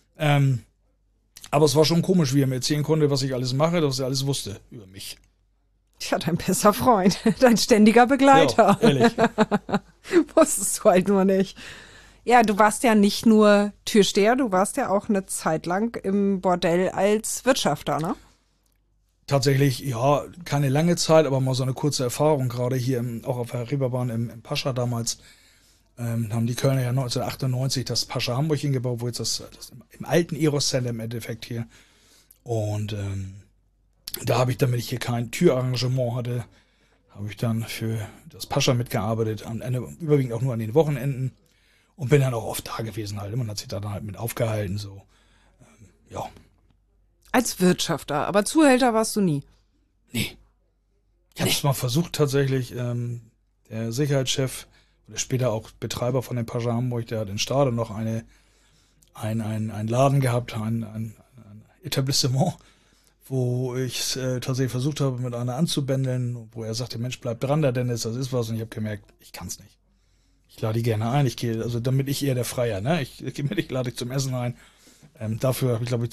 Aber es war schon komisch, wie er mir erzählen konnte, was ich alles mache, dass er alles wusste über mich. Tja, dein bester Freund, dein ständiger Begleiter. Ja, ehrlich. Wusstest du halt nur nicht. Ja, du warst ja nicht nur Türsteher, du warst ja auch eine Zeit lang im Bordell als Wirtschafter, ne? Tatsächlich, ja, keine lange Zeit, aber mal so eine kurze Erfahrung, gerade hier auch auf der Reeperbahn im Pascha damals. Haben die Kölner ja 1998 das Pascha Hamburg hingebaut, wo jetzt das im alten Eros Center im Endeffekt hier. Und da habe ich, damit ich hier kein Türarrangement hatte, habe ich dann für das Pascha mitgearbeitet, überwiegend auch nur an den Wochenenden und bin dann auch oft da gewesen halt. Man hat sich da dann halt mit aufgehalten, so, ja. Als Wirtschafter, aber Zuhälter warst du nie? Nee. Ich habe es mal versucht tatsächlich, der Sicherheitschef, oder später auch Betreiber von dem Pascha Hamburg, der hat in Stade noch einen Laden gehabt, ein Etablissement, wo ich es tatsächlich versucht habe, mit einer anzubändeln, wo er sagte, Mensch, bleib dran, der Dennis, das ist was. Und ich habe gemerkt, ich kann's nicht. Ich lade die gerne ein, damit ich eher der Freier, ne? Ich lade dich zum Essen ein. Dafür habe ich, glaube ich,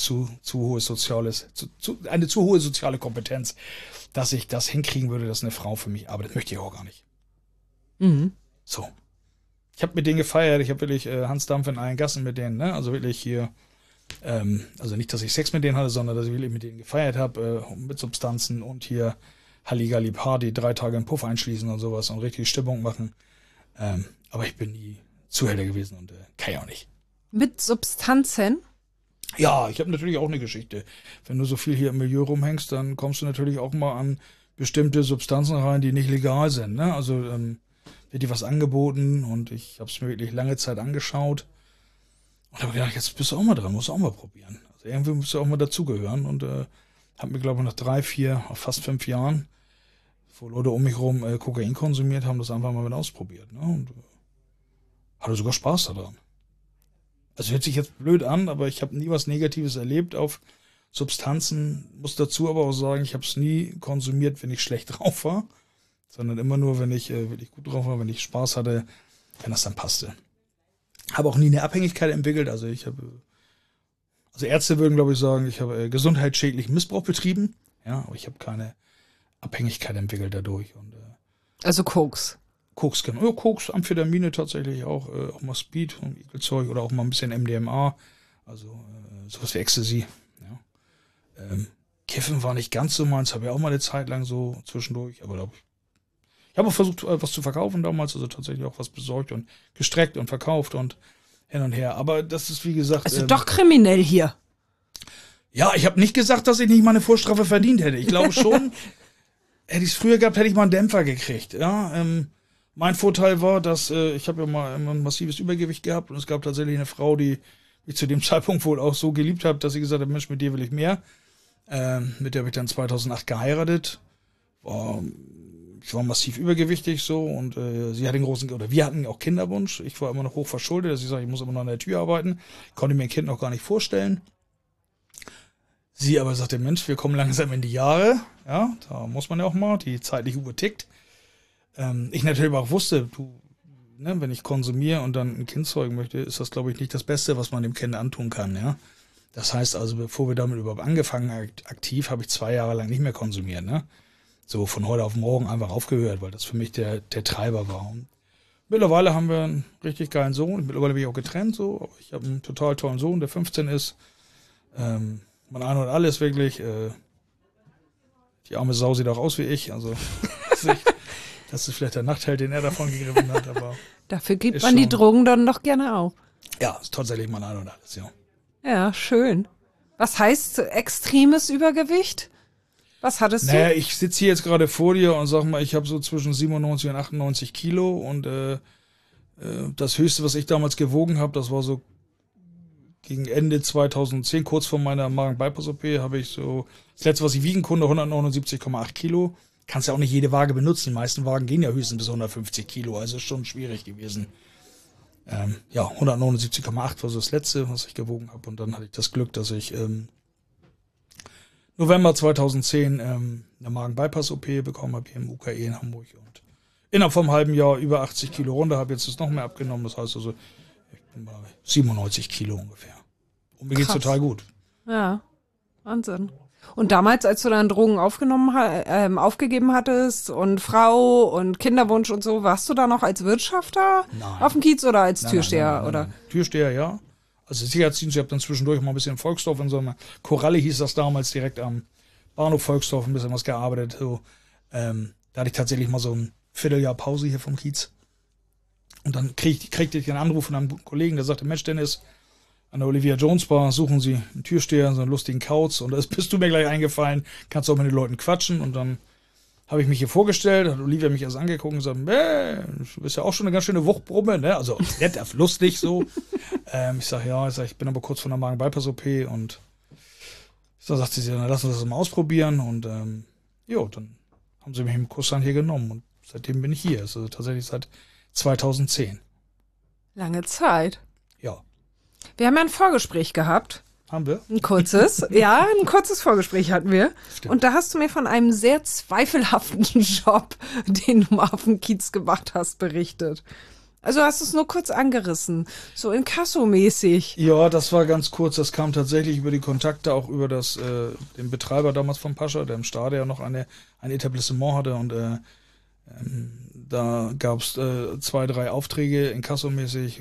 eine zu hohe soziale Kompetenz, dass ich das hinkriegen würde, dass eine Frau für mich arbeitet. Möchte ich auch gar nicht. Mhm. So. Ich habe mit denen gefeiert, ich habe wirklich Hans Dampf in allen Gassen mit denen, ne? Also wirklich hier, also nicht, dass ich Sex mit denen hatte, sondern dass ich wirklich mit denen gefeiert habe, mit Substanzen und hier Halligalli Party, 3 Tage im Puff einschließen und sowas und richtig Stimmung machen. Aber ich bin nie Zuhälter gewesen und kann ich auch nicht. Mit Substanzen? Ja, ich habe natürlich auch eine Geschichte. Wenn du so viel hier im Milieu rumhängst, dann kommst du natürlich auch mal an bestimmte Substanzen rein, die nicht legal sind, ne? Also, wird dir was angeboten und ich habe es mir wirklich lange Zeit angeschaut und habe gedacht, jetzt bist du auch mal dran, musst du auch mal probieren. Also irgendwie musst du auch mal dazugehören und habe mir, glaube ich, nach 3, 4, fast 5 Jahren, wo Leute um mich rum Kokain konsumiert haben, das einfach mal mit ausprobiert. Ne? Und hatte sogar Spaß daran. Also hört sich jetzt blöd an, aber ich habe nie was Negatives erlebt auf Substanzen. Muss dazu aber auch sagen, ich habe es nie konsumiert, wenn ich schlecht drauf war, sondern immer nur, wenn ich wirklich gut drauf war, wenn ich Spaß hatte, wenn das dann passte. Habe auch nie eine Abhängigkeit entwickelt. Also Ärzte würden, glaube ich, sagen, ich habe gesundheitsschädlichen Missbrauch betrieben. Ja, aber ich habe keine Abhängigkeit entwickelt dadurch. Und, also Koks. Koks, genau. Ja, Koks, Amphetamine tatsächlich auch mal Speed und Ekelzeug oder auch mal ein bisschen MDMA. Also sowas wie Ecstasy. Ja. Kiffen war nicht ganz so meins, habe ja auch mal eine Zeit lang so zwischendurch, aber ich habe auch versucht, was zu verkaufen damals, also tatsächlich auch was besorgt und gestreckt und verkauft und hin und her. Aber das ist, wie gesagt... Also doch kriminell hier. Ja, ich habe nicht gesagt, dass ich nicht mal eine Vorstrafe verdient hätte. Ich glaube schon, hätte ich es früher gehabt, hätte ich mal einen Dämpfer gekriegt. Ja, mein Vorteil war, dass ich habe ja mal immer ein massives Übergewicht gehabt und es gab tatsächlich eine Frau, die ich zu dem Zeitpunkt wohl auch so geliebt habe, dass sie gesagt hat, Mensch, mit dir will ich mehr. Mit der habe ich dann 2008 geheiratet. War ich war massiv übergewichtig so und wir hatten auch Kinderwunsch. Ich war immer noch hoch verschuldet, dass ich sage, ich muss immer noch an der Tür arbeiten. Konnte mir ein Kind noch gar nicht vorstellen. Sie aber sagte, Mensch, wir kommen langsam in die Jahre. Ja, da muss man ja auch mal, die zeitliche Uhr tickt. Ich natürlich auch wusste, wenn ich konsumiere und dann ein Kind zeugen möchte, ist das, glaube ich, nicht das Beste, was man dem Kind antun kann, ja. Das heißt also, bevor wir damit überhaupt angefangen aktiv, habe ich 2 Jahre lang nicht mehr konsumiert, ne. So von heute auf morgen einfach aufgehört, weil das für mich der Treiber war. Und mittlerweile haben wir einen richtig geilen Sohn. Mittlerweile bin ich auch getrennt, so. Aber ich habe einen total tollen Sohn, der 15 ist. Mein Ein und Alles wirklich. Die arme Sau sieht auch aus wie ich, also das ist vielleicht der Nachteil, den er davon gegriffen hat, aber dafür gibt man die Drogen dann doch gerne auf. Ja, ist tatsächlich mein Ein und Alles, ja. Ja, schön. Was heißt extremes Übergewicht? Was hattest du? Naja, ich sitze hier jetzt gerade vor dir und sag mal, ich habe so zwischen 97 und 98 Kilo und das Höchste, was ich damals gewogen habe, das war so gegen Ende 2010, kurz vor meiner Magen-Bypass-OP, habe ich so, das letzte, was ich wiegen konnte, 179,8 Kilo. Kannst ja auch nicht jede Waage benutzen. Die meisten Wagen gehen ja höchstens bis 150 Kilo, also ist schon schwierig gewesen. 179,8 war so das letzte, was ich gewogen habe. Und dann hatte ich das Glück, dass ich November 2010 eine Magen-Bypass-OP bekommen habe hier im UKE in Hamburg. Und innerhalb vom halben Jahr über 80 Kilo runter, habe jetzt das noch mehr abgenommen. Das heißt also, ich bin bei 97 Kilo ungefähr. Und mir geht's total gut. Ja, Wahnsinn. Und damals, als du dann Drogen aufgegeben hattest und Frau und Kinderwunsch und so, warst du da noch als Wirtschafter auf dem Kiez oder als Türsteher? Nein. Türsteher, ja. Also Sicherheitsdienst, ich habe dann zwischendurch mal ein bisschen in Volksdorf, in so einer Koralle hieß das damals, direkt am Bahnhof Volksdorf ein bisschen was gearbeitet. So. Da hatte ich tatsächlich mal so ein Vierteljahr Pause hier vom Kiez. Und dann kriegte ich einen Anruf von einem Kollegen, der sagte, Mensch Dennis, an der Olivia Jones Bar suchen Sie einen Türsteher, so einen lustigen Kauz. Und da bist du mir gleich eingefallen, kannst auch mit den Leuten quatschen. Und dann habe ich mich hier vorgestellt, hat Olivia mich erst angeguckt und gesagt, du bist ja auch schon eine ganz schöne Wuchtbrumme, ne? Also nett, lustig so. Ich sage, ich bin aber kurz von der Magen-Bypass-OP und so sagt sie, dann lass uns das mal ausprobieren. Und dann haben sie mich im Kursland hier genommen und seitdem bin ich hier. Also tatsächlich seit 2010. Lange Zeit. Ja. Wir haben ja ein Vorgespräch gehabt. Haben wir? Ein kurzes. Ja, ein kurzes Vorgespräch hatten wir. Stimmt. Und da hast du mir von einem sehr zweifelhaften Job, den du mal auf dem Kiez gemacht hast, berichtet. Also hast du es nur kurz angerissen. So Inkasso-mäßig. Ja, das war ganz kurz. Das kam tatsächlich über die Kontakte, auch über den Betreiber damals von Pascha, der im Stade ja noch ein Etablissement hatte. Und da gab es 2, 3 Aufträge Inkasso-mäßig,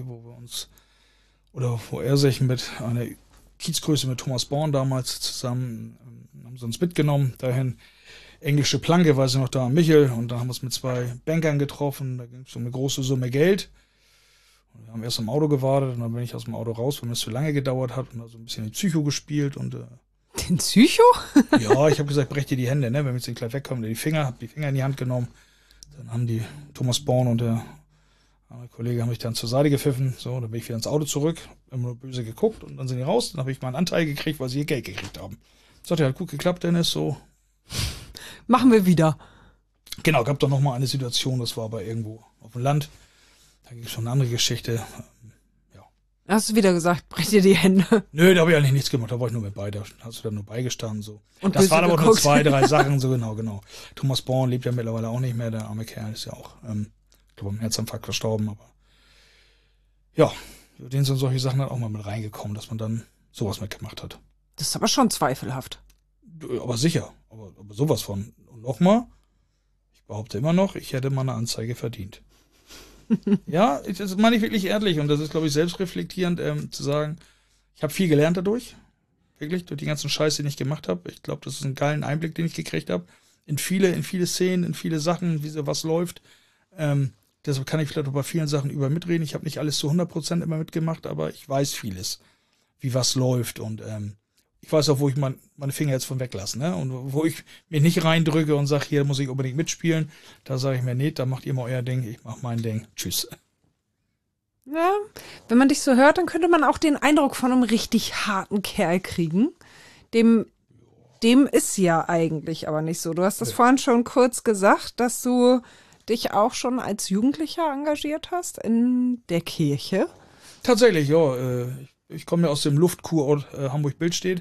wo er sich mit einer Kiezgröße mit Thomas Born damals zusammen, haben sie uns mitgenommen, dahin englische Planke, weiß ich noch, da am Michel, und dann haben wir uns mit 2 Bankern getroffen, da ging es um eine große Summe Geld. Und wir haben erst im Auto gewartet und dann bin ich aus dem Auto raus, weil mir es zu lange gedauert hat und da so ein bisschen den Psycho gespielt und den Psycho? Ja, ich habe gesagt, brech dir die Hände, ne, wenn wir jetzt gleich wegkommen, hab die Finger in die Hand genommen, dann haben die Thomas Born und der Kollege haben mich dann zur Seite gepfiffen, so, dann bin ich wieder ins Auto zurück, haben nur böse geguckt und dann sind die raus, dann habe ich meinen Anteil gekriegt, weil sie ihr Geld gekriegt haben. Sagt ja, hat gut geklappt, Dennis, so. Machen wir wieder. Genau, gab doch nochmal eine Situation, das war aber irgendwo auf dem Land, da ging es schon eine andere Geschichte, ja. Hast du wieder gesagt, brech dir die Hände? Nö, da habe ich eigentlich nichts gemacht, da war ich nur mit bei, da hast du dann nur beigestanden, so. Und das waren aber geguckt. nur 2, 3 Sachen, so genau. Thomas Born lebt ja mittlerweile auch nicht mehr, der arme Kerl ist ja auch, ich glaube, am Herzinfarkt verstorben, aber ja, über den sind solche Sachen dann auch mal mit reingekommen, dass man dann sowas mitgemacht hat. Das ist aber schon zweifelhaft. Aber sicher, aber sowas von. Und nochmal, ich behaupte immer noch, ich hätte mal eine Anzeige verdient. Ja, das meine ich wirklich ehrlich und das ist, glaube ich, selbstreflektierend, zu sagen, ich habe viel gelernt dadurch, wirklich, durch die ganzen Scheiße, den ich gemacht habe. Ich glaube, das ist ein geilen Einblick, den ich gekriegt habe, in viele Szenen, in viele Sachen, wie so was läuft. Deshalb kann ich vielleicht auch bei vielen Sachen mitreden. Ich habe nicht alles zu 100% immer mitgemacht, aber ich weiß vieles, wie was läuft. Und ich weiß auch, wo ich meine Finger jetzt von weglasse. Ne? Und wo ich mich nicht reindrücke und sage, hier muss ich unbedingt mitspielen. Da sage ich mir, nee, da macht ihr mal euer Ding, ich mache mein Ding. Tschüss. Ja, wenn man dich so hört, dann könnte man auch den Eindruck von einem richtig harten Kerl kriegen, dem Dem ist ja eigentlich aber nicht so. Du hast das vorhin schon kurz gesagt, dass du dich auch schon als Jugendlicher engagiert hast in der Kirche. Tatsächlich, ja. Ich komme ja aus dem Luftkurort Hamburg-Bildstedt.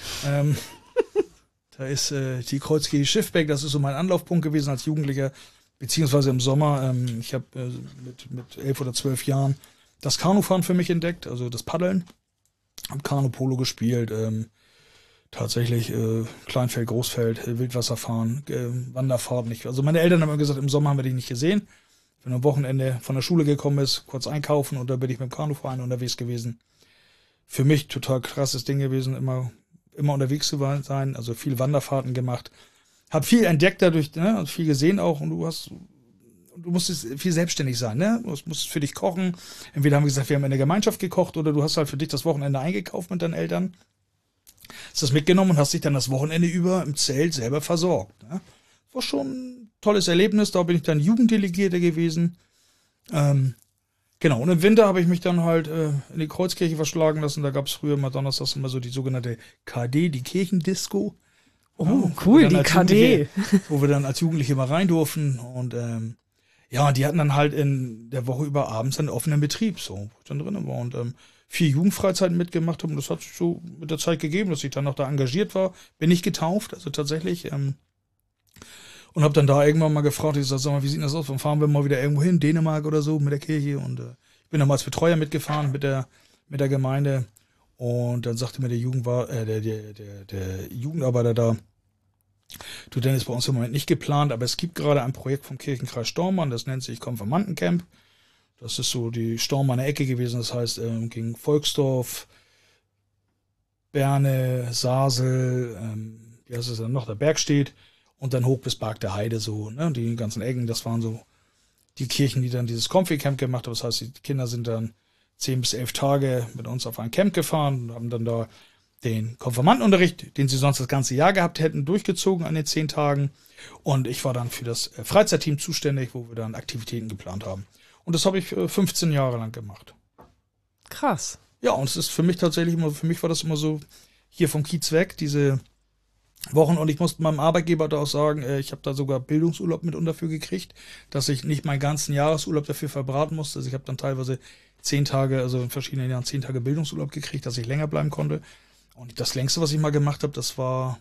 Da ist die Kreuzkirche Schiffbeck, das ist so mein Anlaufpunkt gewesen als Jugendlicher, beziehungsweise im Sommer. Ich habe mit 11 oder 12 Jahren das Kanufahren für mich entdeckt, also das Paddeln. Hab Kanu-Polo gespielt, tatsächlich Kleinfeld, Großfeld, Wildwasserfahren, Wanderfahrten. Also meine Eltern haben immer gesagt, im Sommer haben wir die nicht gesehen. Wenn am Wochenende von der Schule gekommen ist, kurz einkaufen und da bin ich mit dem Kanuverein unterwegs gewesen. Für mich total krasses Ding gewesen, immer unterwegs zu sein, also viel Wanderfahrten gemacht. Hab viel entdeckt dadurch, ne, also viel gesehen auch und du musstest viel selbstständig sein, ne? Du musstest für dich kochen. Entweder haben wir gesagt, wir haben in der Gemeinschaft gekocht oder du hast halt für dich das Wochenende eingekauft mit deinen Eltern. Hast das mitgenommen und hast dich dann das Wochenende über im Zelt selber versorgt. Ne? War schon ein tolles Erlebnis. Da bin ich dann Jugenddelegierter gewesen. Genau, und im Winter habe ich mich dann halt in die Kreuzkirche verschlagen lassen. Da gab es früher mal donnerstags immer so die sogenannte KD, die Kirchendisco. Oh, cool, die KD. Wo wir dann als Jugendliche mal rein durften. Und ja, die hatten dann halt in der Woche über abends einen offenen Betrieb, so, wo ich dann drin war. Und 4 Jugendfreizeiten mitgemacht habe. Und das hat sich so mit der Zeit gegeben, dass ich dann noch da engagiert war. Bin ich getauft, also tatsächlich. Und habe dann da irgendwann mal gefragt, ich sag mal, wie sieht das aus? Wann fahren wir mal wieder irgendwo hin? Dänemark oder so mit der Kirche. Und ich bin dann mal als Betreuer mitgefahren mit der Gemeinde. Und dann sagte mir der Jugendarbeiter da, du, Dennis, bei uns im Moment nicht geplant, aber es gibt gerade ein Projekt vom Kirchenkreis Stormarn, das nennt sich Konfirmandencamp. Das ist so die Stormarner Ecke gewesen, das heißt gegen Volksdorf, Berne, Sasel, wie heißt es dann noch, der Bergstedt und dann hoch bis Barg der Heide so, ne, die ganzen Ecken, das waren so die Kirchen, die dann dieses Konfi-Camp gemacht haben. Das heißt, die Kinder sind dann 10 bis 11 Tage mit uns auf ein Camp gefahren und haben dann da den Konfirmandenunterricht, den sie sonst das ganze Jahr gehabt hätten, durchgezogen an den 10 Tagen. Und ich war dann für das Freizeitteam zuständig, wo wir dann Aktivitäten geplant haben. Und das habe ich 15 Jahre lang gemacht. Krass. Ja, und es ist für mich tatsächlich immer, für mich war das immer so, hier vom Kiez weg, diese Wochen. Und ich musste meinem Arbeitgeber da auch sagen, ich habe da sogar Bildungsurlaub mit dafür gekriegt, dass ich nicht meinen ganzen Jahresurlaub dafür verbraten musste. Also ich habe dann teilweise 10 Tage, also in verschiedenen Jahren 10 Tage Bildungsurlaub gekriegt, dass ich länger bleiben konnte. Und das längste, was ich mal gemacht habe, das war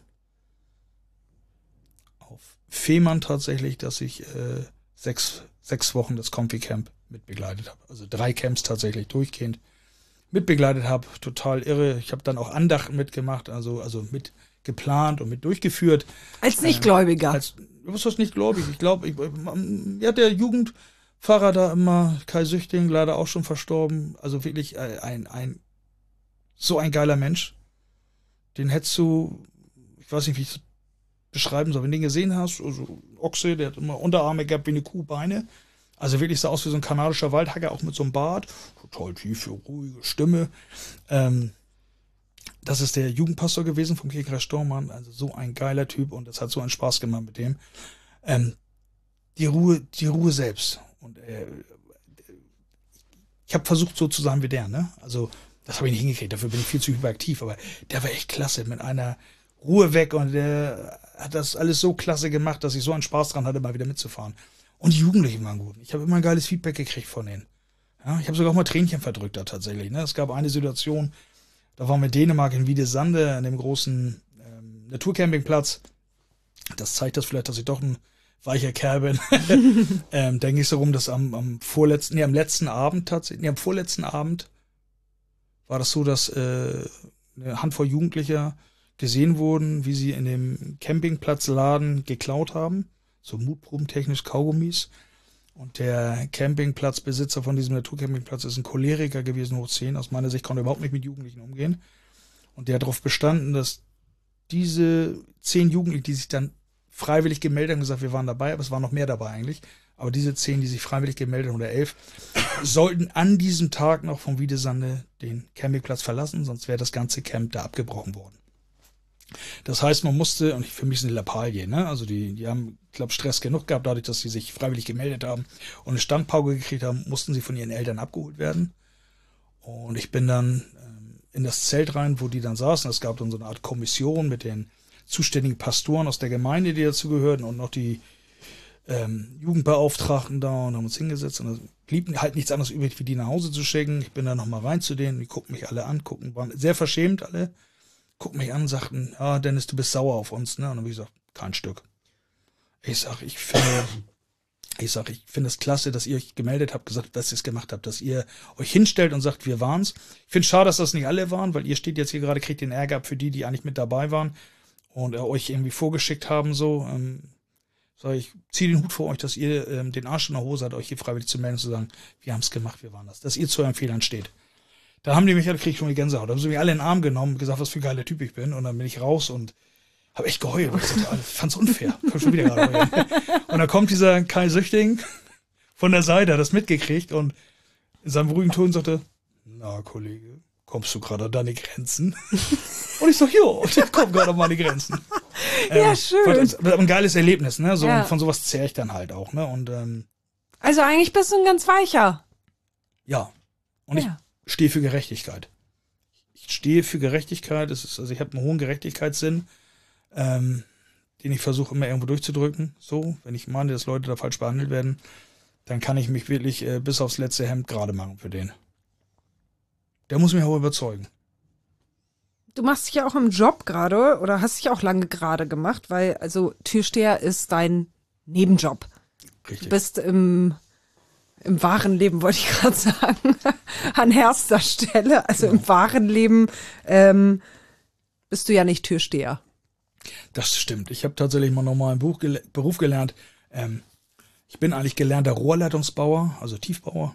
auf Fehmarn tatsächlich, dass ich 6 Wochen das Konfi-Camp mitbegleitet habe. Also 3 Camps tatsächlich durchgehend mitbegleitet habe. Total irre. Ich habe dann auch Andachten mitgemacht, also mit geplant und mit durchgeführt. Als Nichtgläubiger. Was heißt nicht gläubig? Ich glaube, ja, der Jugendpfarrer da immer, Kai Süchting, leider auch schon verstorben. Also wirklich so ein geiler Mensch. Den hättest du, ich weiß nicht, wie ich es beschreiben soll, wenn du den gesehen hast, also Ochse, der hat immer Unterarme gehabt wie eine Kuh, Beine. Also wirklich sah aus wie so ein kanadischer Waldhacker, auch mit so einem Bart. Total tiefe, ruhige Stimme. Das ist der Jugendpastor gewesen vom Kirchenkreis Stormarn. Also so ein geiler Typ und es hat so einen Spaß gemacht mit dem. Die Ruhe selbst. Und ich habe versucht, so zu sein wie der, ne? Also das habe ich nicht hingekriegt, dafür bin ich viel zu hyperaktiv, aber der war echt klasse, mit einer Ruhe weg und der hat das alles so klasse gemacht, dass ich so einen Spaß dran hatte, mal wieder mitzufahren. Und die Jugendlichen waren gut. Ich habe immer ein geiles Feedback gekriegt von denen. Ja, ich habe sogar auch mal Tränchen verdrückt da tatsächlich. Ne? Es gab eine Situation, da waren wir in Dänemark in Wiedesande, an dem großen Naturcampingplatz. Das zeigt das vielleicht, dass ich doch ein weicher Kerl bin. Dann ging es darum, dass am vorletzten Abend war das so, dass eine Handvoll Jugendlicher gesehen wurden, wie sie in dem Campingplatzladen geklaut haben. So mutprobentechnisch Kaugummis. Und der Campingplatzbesitzer von diesem Naturcampingplatz ist ein Choleriker gewesen, hoch 10. Aus meiner Sicht konnte er überhaupt nicht mit Jugendlichen umgehen. Und der hat darauf bestanden, dass diese 10 Jugendlichen, die sich dann freiwillig gemeldet haben, gesagt, wir waren dabei, aber es waren noch mehr dabei eigentlich. Aber diese 10, die sich freiwillig gemeldet haben, oder 11, sollten an diesem Tag noch vom Wiedesande den Campingplatz verlassen, sonst wäre das ganze Camp da abgebrochen worden. Das heißt, man musste, und für mich ist eine Lappalie, ne? Also die haben, ich glaube, Stress genug gehabt, dadurch, dass sie sich freiwillig gemeldet haben und eine Standpauke gekriegt haben, mussten sie von ihren Eltern abgeholt werden. Und ich bin dann in das Zelt rein, wo die dann saßen. Es gab dann so eine Art Kommission mit den zuständigen Pastoren aus der Gemeinde, die dazu gehörten, und noch die Jugendbeauftragten da, und haben uns hingesetzt, und es blieb halt nichts anderes übrig, wie die nach Hause zu schicken. Ich bin dann nochmal rein zu denen, die guckten mich alle an, waren sehr verschämt alle, guckten mich an, sagten, ja, Dennis, du bist sauer auf uns, ne? Und dann habe ich gesagt, kein Stück. Ich finde es klasse, dass ihr euch gemeldet habt, gesagt, dass ihr es gemacht habt, dass ihr euch hinstellt und sagt, wir waren's. Ich finde es schade, dass das nicht alle waren, weil ihr steht jetzt hier gerade, kriegt den Ärger ab für die eigentlich mit dabei waren und euch irgendwie vorgeschickt haben, so. Ich ziehe den Hut vor euch, dass ihr den Arsch in der Hose habt, euch hier freiwillig zu melden und zu sagen, wir haben es gemacht, wir waren das. Dass ihr zu euren Fehlern steht. Da haben die mich, da kriege ich schon die Gänsehaut. Da haben sie mich alle in den Arm genommen, gesagt, was für ein geiler Typ ich bin. Und dann bin ich raus und habe echt geheult. Ich fand's unfair. Ich schon wieder gerade heulen. Und dann kommt dieser Kai Süchting von der Seite, hat das mitgekriegt und in seinem ruhigen Ton sagte, na Kollege, kommst du gerade an deine Grenzen? Und ich sag, jo, ich komm gerade an meine Grenzen. Ja, schön. Das ist ein geiles Erlebnis, ne? So, ja. Von sowas zehre ich dann halt auch, ne? Und also eigentlich bist du ein ganz weicher. ja. Und ich stehe für Gerechtigkeit. Ich stehe für Gerechtigkeit. Also ich habe einen hohen Gerechtigkeitssinn, den ich versuche immer irgendwo durchzudrücken. So, wenn ich meine, dass Leute da falsch behandelt werden, dann kann ich mich wirklich bis aufs letzte Hemd gerade machen für den. Der muss mich auch überzeugen. Du machst dich ja auch im Job gerade oder hast dich auch lange gerade gemacht, weil also Türsteher ist dein Nebenjob. Richtig. Du bist im wahren Leben, wollte ich gerade sagen, an erster Stelle. Also im wahren Leben bist du ja nicht Türsteher. Das stimmt. Ich habe tatsächlich mal nochmal einen Beruf gelernt. Ich bin eigentlich gelernter Rohrleitungsbauer, also Tiefbauer.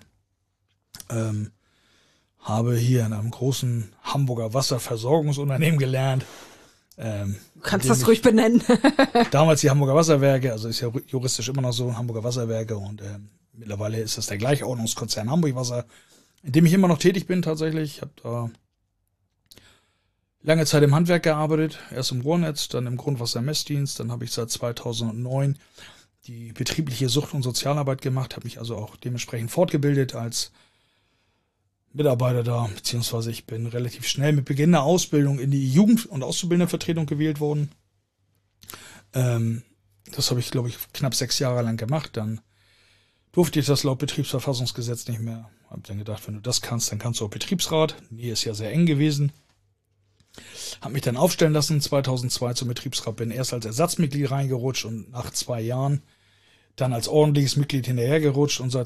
Habe hier in einem großen Hamburger Wasserversorgungsunternehmen gelernt. Du kannst das ruhig benennen. Damals die Hamburger Wasserwerke, also ist ja juristisch immer noch so, Hamburger Wasserwerke, und mittlerweile ist das der Gleichordnungskonzern Hamburg Wasser, in dem ich immer noch tätig bin tatsächlich. Ich habe da lange Zeit im Handwerk gearbeitet, erst im Rohrnetz, dann im Grundwassermessdienst, dann habe ich seit 2009 die betriebliche Sucht- und Sozialarbeit gemacht, habe mich also auch dementsprechend fortgebildet als Mitarbeiter da, beziehungsweise ich bin relativ schnell mit Beginn der Ausbildung in die Jugend- und Auszubildendenvertretung gewählt worden. Das habe ich, glaube ich, knapp 6 Jahre lang gemacht. Dann durfte ich das laut Betriebsverfassungsgesetz nicht mehr. Habe dann gedacht, wenn du das kannst, dann kannst du auch Betriebsrat. Nähe ist ja sehr eng gewesen. Habe mich dann aufstellen lassen, 2002 zum Betriebsrat, bin erst als Ersatzmitglied reingerutscht und nach 2 Jahren dann als ordentliches Mitglied hinterhergerutscht und seit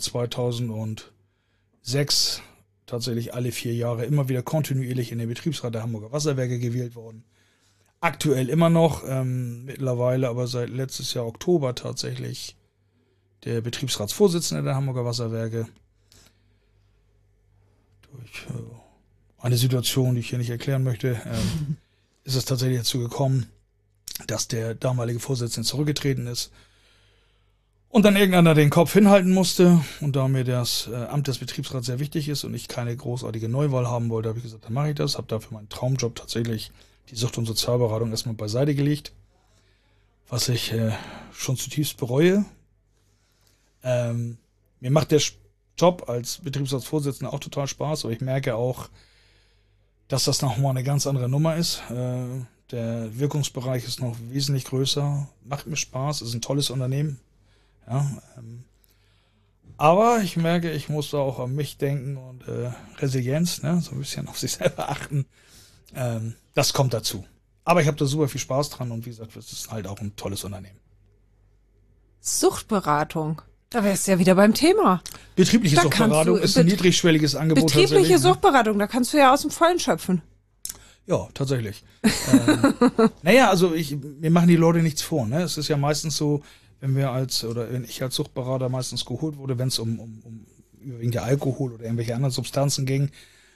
2006 tatsächlich alle 4 Jahre immer wieder kontinuierlich in den Betriebsrat der Hamburger Wasserwerke gewählt worden. Aktuell immer noch, mittlerweile aber seit letztes Jahr Oktober tatsächlich der Betriebsratsvorsitzende der Hamburger Wasserwerke. Durch eine Situation, die ich hier nicht erklären möchte, ist es tatsächlich dazu gekommen, dass der damalige Vorsitzende zurückgetreten ist. Und dann irgendeiner den Kopf hinhalten musste. Und da mir das Amt des Betriebsrats sehr wichtig ist und ich keine großartige Neuwahl haben wollte, habe ich gesagt, dann mache ich das. Habe dafür meinen Traumjob tatsächlich, die Sucht- und Sozialberatung, erstmal beiseite gelegt. Was ich schon zutiefst bereue. Mir macht der Job als Betriebsratsvorsitzender auch total Spaß. Aber ich merke auch, dass das nochmal eine ganz andere Nummer ist. Der Wirkungsbereich ist noch wesentlich größer. Macht mir Spaß, ist ein tolles Unternehmen. Ja, aber ich merke, ich muss da auch an mich denken und Resilienz, ne, so ein bisschen auf sich selber achten. Das kommt dazu. Aber ich habe da super viel Spaß dran und wie gesagt, es ist halt auch ein tolles Unternehmen. Suchtberatung. Da wärst du ja wieder beim Thema. Betriebliche Da Suchtberatung kannst ist du ein niedrigschwelliges Angebot. Betriebliche tatsächlich, ne? Suchtberatung, da kannst du ja aus dem Vollen schöpfen. Ja, tatsächlich. Naja, also wir machen die Leute nichts vor. Ne? Es ist ja meistens so, wenn ich als Suchtberater meistens geholt wurde, wenn es um überwiegend der Alkohol oder irgendwelche anderen Substanzen ging,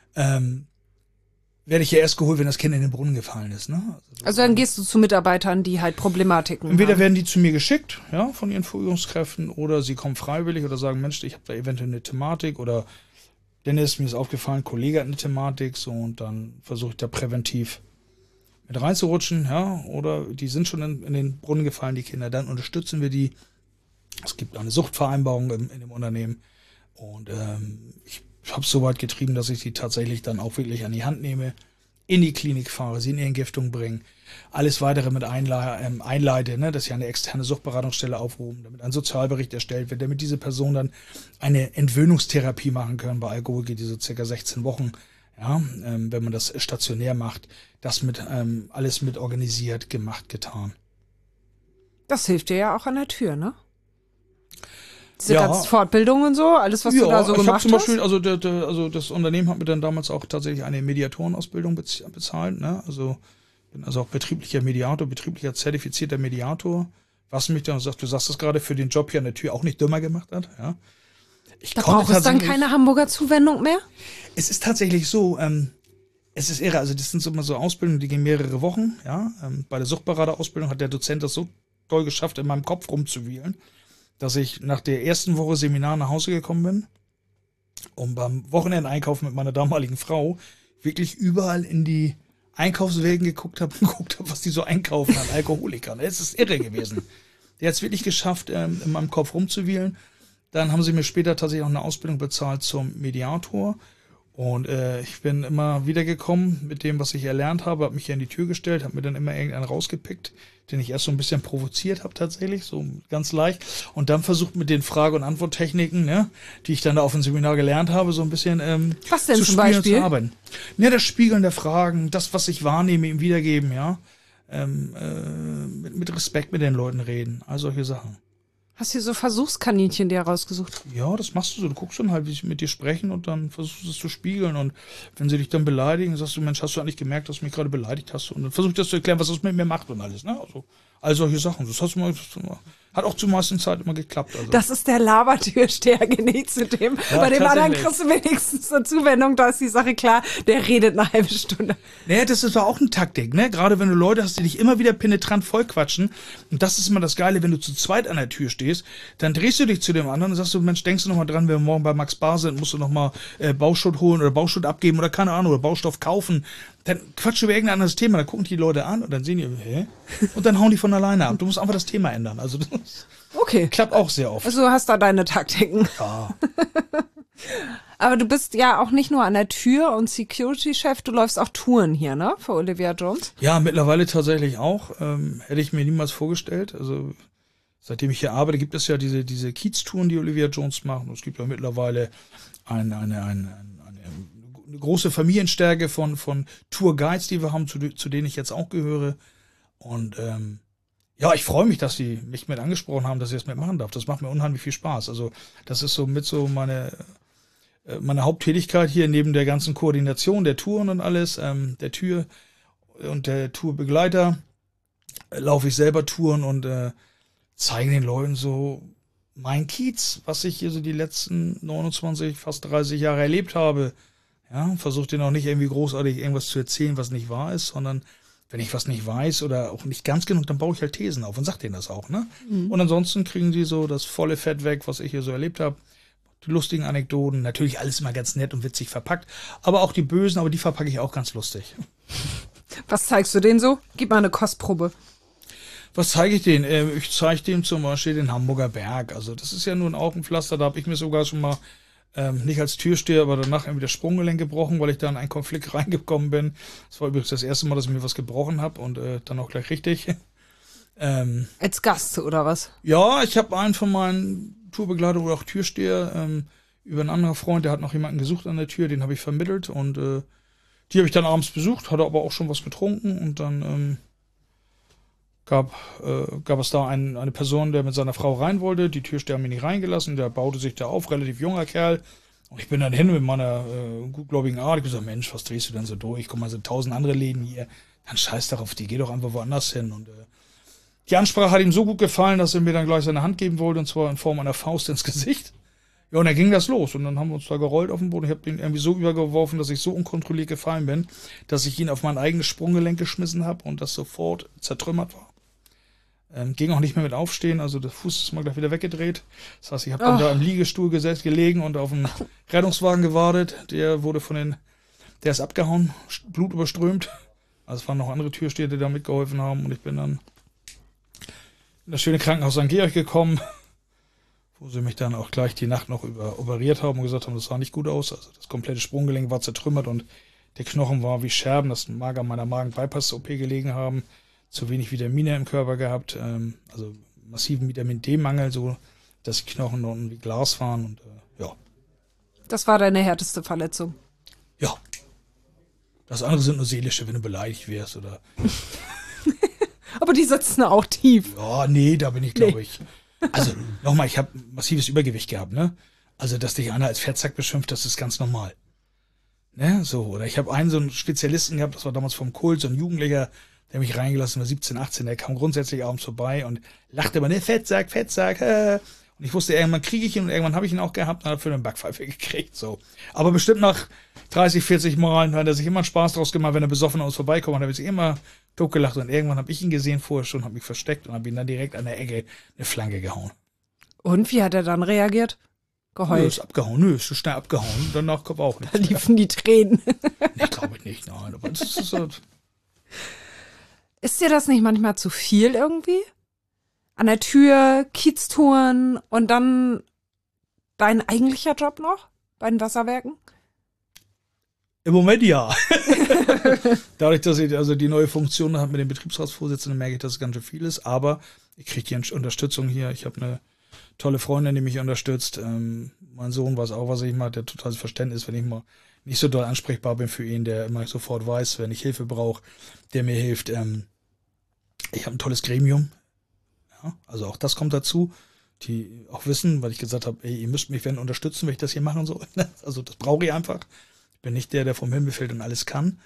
werde ich ja erst geholt, wenn das Kind in den Brunnen gefallen ist. Ne? Also dann gehst du zu Mitarbeitern, die halt Problematiken Entweder haben. werden die zu mir geschickt, ja, von ihren Führungskräften, oder sie kommen freiwillig oder sagen, Mensch, ich habe da eventuell eine Thematik, oder Dennis, mir ist aufgefallen, ein Kollege hat eine Thematik, so, und dann versuche ich da präventiv mit reinzurutschen, ja, oder die sind schon in den Brunnen gefallen, die Kinder, dann unterstützen wir die. Es gibt eine Suchtvereinbarung in dem Unternehmen und ich habe es so weit getrieben, dass ich die tatsächlich dann auch wirklich an die Hand nehme, in die Klinik fahre, sie in die Entgiftung bringe, alles weitere mit einleite, ne, dass sie eine externe Suchtberatungsstelle aufrufen, damit ein Sozialbericht erstellt wird, damit diese Personen dann eine Entwöhnungstherapie machen können. Bei Alkohol geht die so circa 16 Wochen, ja, wenn man das stationär macht, das mit alles mit organisiert, gemacht, getan. Das hilft dir ja auch an der Tür, ne? Diese ganzen Fortbildungen und so, alles, was du da so gemacht hast? Ja, ich habe zum Beispiel, also das Unternehmen hat mir dann damals auch tatsächlich eine Mediatorenausbildung bezahlt, ne? Also bin also auch betrieblicher Mediator, betrieblicher zertifizierter Mediator, was mich dann sagt, du sagst das gerade, für den Job hier an der Tür auch nicht dümmer gemacht hat, ja. Da braucht es dann keine Hamburger Zuwendung mehr? Es ist tatsächlich so, es ist irre, also das sind immer so Ausbildungen, die gehen mehrere Wochen, ja. Bei der Suchtberaterausbildung hat der Dozent das so toll geschafft, in meinem Kopf rumzuwühlen, dass ich nach der ersten Woche Seminar nach Hause gekommen bin und beim Wochenendeinkaufen mit meiner damaligen Frau wirklich überall in die Einkaufswägen geguckt habe, was die so einkaufen an Alkoholikern. Es ist irre gewesen. Der hat es wirklich geschafft, in meinem Kopf rumzuwühlen. Dann haben sie mir später tatsächlich auch eine Ausbildung bezahlt zum Mediator. Und ich bin immer wieder gekommen mit dem, was ich erlernt habe, habe mich hier in die Tür gestellt, habe mir dann immer irgendeinen rausgepickt, den ich erst so ein bisschen provoziert habe tatsächlich, so ganz leicht. Und dann versucht mit den Frage- und Antworttechniken, ne, die ich dann da auf dem Seminar gelernt habe, so ein bisschen was denn zum Beispiel? Zu arbeiten. Ja, das Spiegeln der Fragen, das, was ich wahrnehme, ihm wiedergeben, ja. Mit Respekt mit den Leuten reden, all solche Sachen. Hast du so Versuchskaninchen dir rausgesucht? Ja, das machst du so. Du guckst dann halt, wie sie mit dir sprechen und dann versuchst du es zu spiegeln. Und wenn sie dich dann beleidigen, sagst du, Mensch, hast du eigentlich gemerkt, dass du mich gerade beleidigt hast? Und dann versuch das zu erklären, was das mit mir macht und alles, ne? Also, all solche Sachen. Das hat auch zur meisten Zeit immer geklappt. Also. Das ist der Labertürsteher, genäht zu dem. Ja, bei dem anderen kriegst du wenigstens eine Zuwendung, da ist die Sache klar, der redet eine halbe Stunde. Naja, das ist auch eine Taktik, ne? Gerade wenn du Leute hast, die dich immer wieder penetrant vollquatschen. Und das ist immer das Geile, wenn du zu zweit an der Tür stehst, dann drehst du dich zu dem anderen und sagst du, Mensch, denkst du noch mal dran, wenn wir morgen bei Max Bar sind, musst du noch mal Bauschutt holen oder Bauschutt abgeben oder keine Ahnung, oder Baustoff kaufen. Dann quatsch über irgendein anderes Thema, dann gucken die Leute an und dann sehen die, hä? Und dann hauen die von alleine ab. Du musst einfach das Thema ändern. Also das klappt auch sehr oft. Also du hast da deine Taktiken. Ja. Aber du bist ja auch nicht nur an der Tür und Security-Chef, du läufst auch Touren hier, ne? Für Olivia Jones. Ja, mittlerweile tatsächlich auch. Hätte ich mir niemals vorgestellt. Also seitdem ich hier arbeite, gibt es ja diese Kiez-Touren, die Olivia Jones macht. Und es gibt ja mittlerweile eine große Familienstärke von Tourguides, die wir haben, zu denen ich jetzt auch gehöre. Und ja, ich freue mich, dass sie mich mit angesprochen haben, dass ich das mitmachen darf. Das macht mir unheimlich viel Spaß. Also das ist so meine Haupttätigkeit hier neben der ganzen Koordination der Touren und alles, der Tür und der Tourbegleiter, laufe ich selber Touren und zeige den Leuten so mein Kiez, was ich hier so die letzten 29, fast 30 Jahre erlebt habe. Ja, versuche denen auch nicht irgendwie großartig irgendwas zu erzählen, was nicht wahr ist, sondern wenn ich was nicht weiß oder auch nicht ganz genug, dann baue ich halt Thesen auf und sag denen das auch, ne? Mhm. Und ansonsten kriegen sie so das volle Fett weg, was ich hier so erlebt habe. Die lustigen Anekdoten, natürlich alles immer ganz nett und witzig verpackt, aber auch die bösen, aber die verpacke ich auch ganz lustig. Was zeigst du denen so? Gib mal eine Kostprobe. Was zeige ich denen? Ich zeige denen zum Beispiel den Hamburger Berg. Also das ist ja nur ein Augenpflaster, da habe ich mir sogar schon mal nicht als Türsteher, aber danach irgendwie das Sprunggelenk gebrochen, weil ich da in einen Konflikt reingekommen bin. Das war übrigens das erste Mal, dass ich mir was gebrochen habe und dann auch gleich richtig. Als Gast oder was? Ja, ich habe einen von meinen Tourbegleitern oder auch Türsteher über einen anderen Freund, der hat noch jemanden gesucht an der Tür, den habe ich vermittelt und die habe ich dann abends besucht, hatte aber auch schon was getrunken und dann gab es da eine Person, der mit seiner Frau rein wollte. Die Türsteher haben ihn nicht reingelassen. Der baute sich da auf, relativ junger Kerl. Und ich bin dann hin mit meiner gutgläubigen Art. Ich habe gesagt, Mensch, was drehst du denn so durch? Guck mal, sind 1000 andere Läden hier. Dann scheiß darauf, die geh doch einfach woanders hin. Und die Ansprache hat ihm so gut gefallen, dass er mir dann gleich seine Hand geben wollte, und zwar in Form einer Faust ins Gesicht. Ja, und dann ging das los. Und dann haben wir uns da gerollt auf dem Boden. Ich habe ihn irgendwie so übergeworfen, dass ich so unkontrolliert gefallen bin, dass ich ihn auf mein eigenes Sprunggelenk geschmissen habe und das sofort zertrümmert war. Ging auch nicht mehr mit aufstehen, also der Fuß ist mal gleich wieder weggedreht. Das heißt, ich habe dann da im Liegestuhl gelegen und auf einen Rettungswagen gewartet. Der ist abgehauen, Blut überströmt. Also es waren noch andere Türsteher, die da mitgeholfen haben. Und ich bin dann in das schöne Krankenhaus St. Georg gekommen, wo sie mich dann auch gleich die Nacht noch operiert haben und gesagt haben, das sah nicht gut aus. Also das komplette Sprunggelenk war zertrümmert und Der Knochen war wie Scherben, das mag an meiner Magen-Bypass-OP gelegen haben. Zu wenig Vitamine im Körper gehabt, also massiven Vitamin D-Mangel, so dass die Knochen unten wie Glas waren und ja. Das war deine härteste Verletzung. Ja. Das andere sind nur seelische, wenn du beleidigt wirst oder. Aber die sitzen auch tief. Ja, nee, da bin ich, glaube ich. Also, nochmal, ich habe massives Übergewicht gehabt, ne? Also, dass dich einer als Fettsack beschimpft, das ist ganz normal. Ne? So, oder ich habe einen so einen Spezialisten gehabt, das war damals vom Kult, so ein Jugendlicher, der mich reingelassen war, 17, 18, der kam grundsätzlich abends vorbei und lachte immer, ne, Fettsack, Fettsack, Und ich wusste, irgendwann kriege ich ihn und irgendwann habe ich ihn auch gehabt und habe für eine Backpfeife gekriegt, so. Aber bestimmt nach 30, 40 Malen hat er sich immer einen Spaß draus gemacht, wenn er besoffen an uns vorbeikommt, und habe ich sich immer totgelacht und irgendwann habe ich ihn gesehen vorher schon, habe mich versteckt und habe ihn dann direkt an der Ecke eine Flanke gehauen. Und wie hat er dann reagiert? Nö, Geheult. ist abgehauen, nö, ist so schnell abgehauen, danach kommt auch nichts. Da liefen die Tränen. Nee, glaube ich nicht, nein, aber das ist halt. Ist dir das nicht manchmal zu viel irgendwie? An der Tür, Kieztouren und dann dein eigentlicher Job noch bei den Wasserwerken? Im Moment ja. Dadurch, dass ich also die neue Funktion habe mit dem Betriebsratsvorsitzenden, merke ich, dass es ganz schön viel ist. Aber ich kriege die Unterstützung hier. Ich habe eine tolle Freundin, die mich unterstützt. Mein Sohn weiß auch, was ich mache. Der totales Verständnis, wenn ich mal nicht so doll ansprechbar bin für ihn, der immer sofort weiß, wenn ich Hilfe brauche, der mir hilft. Ich habe ein tolles Gremium. Ja, also auch das kommt dazu, die auch wissen, weil ich gesagt habe, ey, ihr müsst mich wenn unterstützen, wenn ich das hier machen soll. Also das brauche ich einfach. Ich bin nicht der, der vom Himmel fällt und alles kann.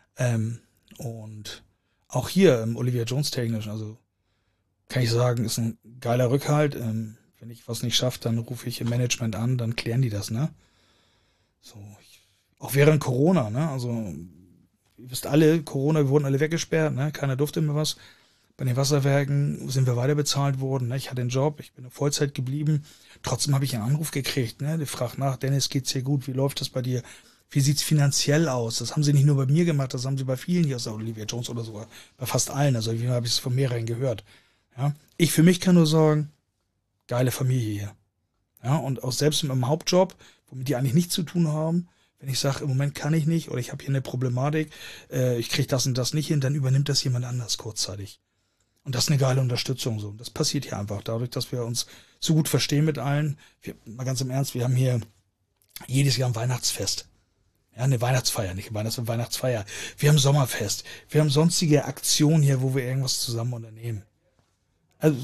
Und auch hier im Olivia Jones technisch, also kann ich sagen, ist ein geiler Rückhalt. Wenn ich was nicht schaffe, dann rufe ich im Management an, dann klären die das, ne? So, auch während Corona, ne? Also, ihr wisst alle, Corona, wir wurden alle weggesperrt, ne? Keiner durfte mehr was. Bei den Wasserwerken sind wir weiter bezahlt worden, ne? Ich hatte einen Job, ich bin in Vollzeit geblieben. Trotzdem habe ich einen Anruf gekriegt, ne? Die fragt nach, Dennis, geht's dir gut? Wie läuft das bei dir? Wie sieht's finanziell aus? Das haben sie nicht nur bei mir gemacht, das haben sie bei vielen hier aus der Olivia Jones oder so, bei fast allen. Also, wie habe ich es von mehreren gehört? Ja? Ich für mich kann nur sagen, geile Familie hier. Ja, und auch selbst in meinem Hauptjob, womit die eigentlich nichts zu tun haben, wenn ich sage, im Moment kann ich nicht oder ich habe hier eine Problematik, ich kriege das und das nicht hin, dann übernimmt das jemand anders kurzzeitig. Und das ist eine geile Unterstützung so. Das passiert hier einfach dadurch, dass wir uns so gut verstehen mit allen. Mal ganz im Ernst, wir haben hier jedes Jahr ein Weihnachtsfest. Ja, eine Weihnachtsfeier, nicht eine Weihnachtsfeier. Wir haben Sommerfest. Wir haben sonstige Aktionen hier, wo wir irgendwas zusammen unternehmen. Also,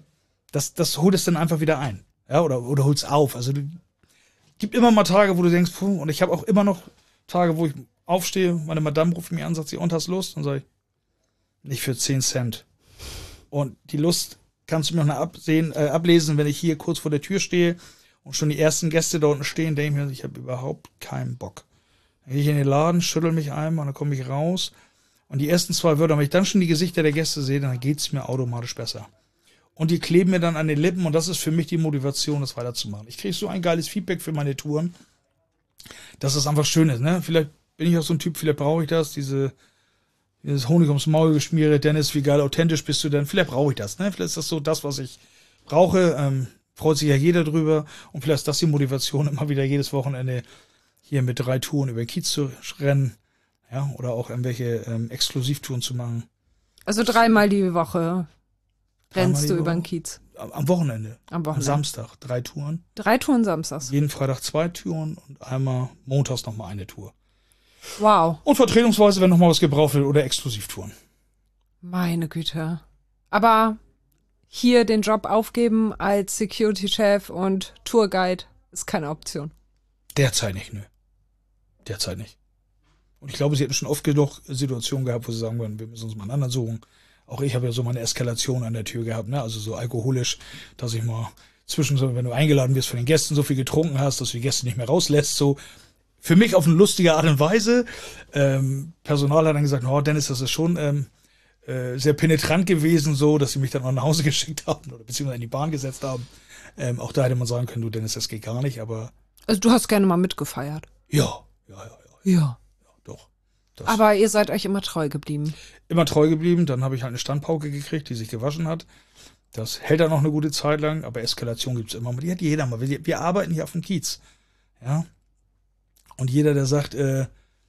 das holt es dann einfach wieder ein. Ja, oder holt es auf. Also, gibt immer mal Tage, wo du denkst, puh, und ich habe auch immer noch Tage, wo ich aufstehe, meine Madame ruft mich an, sagt sie, und hast Lust? Und sage ich, nicht für 10 Cent. Und die Lust kannst du mir noch ablesen, wenn ich hier kurz vor der Tür stehe und schon die ersten Gäste da unten stehen, denke ich mir, ich habe überhaupt keinen Bock. Dann gehe ich in den Laden, schüttel mich einmal, dann komme ich raus. Und die ersten 2 Wörter, wenn ich dann schon die Gesichter der Gäste sehe, dann geht es mir automatisch besser. Und die kleben mir dann an den Lippen und das ist für mich die Motivation, das weiterzumachen. Ich kriege so ein geiles Feedback für meine Touren, dass es einfach schön ist. Ne? Vielleicht bin ich auch so ein Typ, vielleicht brauche ich das, dieses Honig ums Maul geschmiert, Dennis, wie geil authentisch bist du denn? Vielleicht brauche ich das. Ne? Vielleicht ist das so das, was ich brauche. Freut sich ja jeder drüber. Und vielleicht ist das die Motivation, immer wieder jedes Wochenende hier mit 3 Touren über den Kiez zu rennen. Ja, oder auch irgendwelche Exklusivtouren zu machen. Also 3-mal die Woche rennst du über den Kiez. Am Wochenende. Am Wochenende. Am Samstag 3 Touren. 3 Touren samstags. Jeden Freitag 2 Touren und einmal montags nochmal eine Tour. Wow. Und vertretungsweise, wenn nochmal was gebraucht wird, oder Exklusivtouren. Meine Güte. Aber hier den Job aufgeben als Security-Chef und Tourguide ist keine Option. Derzeit nicht, nö. Derzeit nicht. Und ich glaube, sie hätten schon oft genug Situationen gehabt, wo sie sagen würden, wir müssen uns mal einen anderen suchen. Auch ich habe ja so meine Eskalation an der Tür gehabt, ne? Also so alkoholisch, dass ich mal wenn du eingeladen wirst von den Gästen, so viel getrunken hast, dass du die Gäste nicht mehr rauslässt, so. Für mich auf eine lustige Art und Weise. Personal hat dann gesagt, oh Dennis, das ist schon sehr penetrant gewesen, so, dass sie mich dann auch nach Hause geschickt haben oder beziehungsweise in die Bahn gesetzt haben. Auch da hätte man sagen können, du Dennis, das geht gar nicht, aber... Also du hast gerne mal mitgefeiert. Ja. Ja. Doch. Aber ihr seid euch immer treu geblieben. Immer treu geblieben, dann habe ich halt eine Standpauke gekriegt, die sich gewaschen hat. Das hält dann noch eine gute Zeit lang, aber Eskalation gibt's immer mal. Die hat jeder mal. Wir arbeiten hier auf dem Kiez. Ja. Und jeder, der sagt,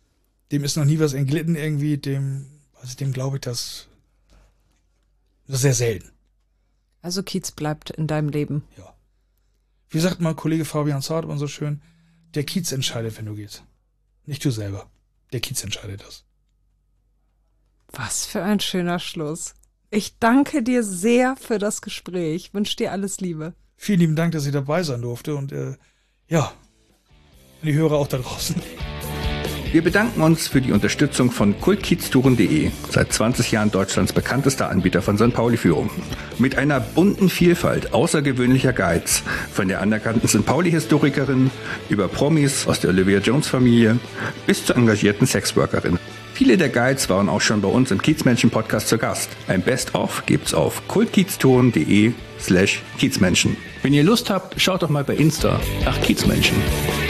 dem ist noch nie was entglitten irgendwie, dem glaube ich, das ist sehr selten. Also Kiez bleibt in deinem Leben. Ja. Wie sagt mal Kollege Fabian Zartmann so schön, der Kiez entscheidet, wenn du gehst. Nicht du selber. Der Kiez entscheidet das. Was für ein schöner Schluss. Ich danke dir sehr für das Gespräch. Ich wünsche dir alles Liebe. Vielen lieben Dank, dass ich dabei sein durfte und ja, die Hörer auch da draußen. Wir bedanken uns für die Unterstützung von kultkieztouren.de, seit 20 Jahren Deutschlands bekanntester Anbieter von St. Pauli-Führung. Mit einer bunten Vielfalt außergewöhnlicher Guides, von der anerkannten St. Pauli-Historikerin über Promis aus der Olivia Jones-Familie bis zur engagierten Sexworkerin. Viele der Guides waren auch schon bei uns im Kiezmenschen-Podcast zu Gast. Ein Best-of gibt's auf kultkieztouren.de/Kiezmenschen. Wenn ihr Lust habt, schaut doch mal bei Insta nach Kiezmenschen.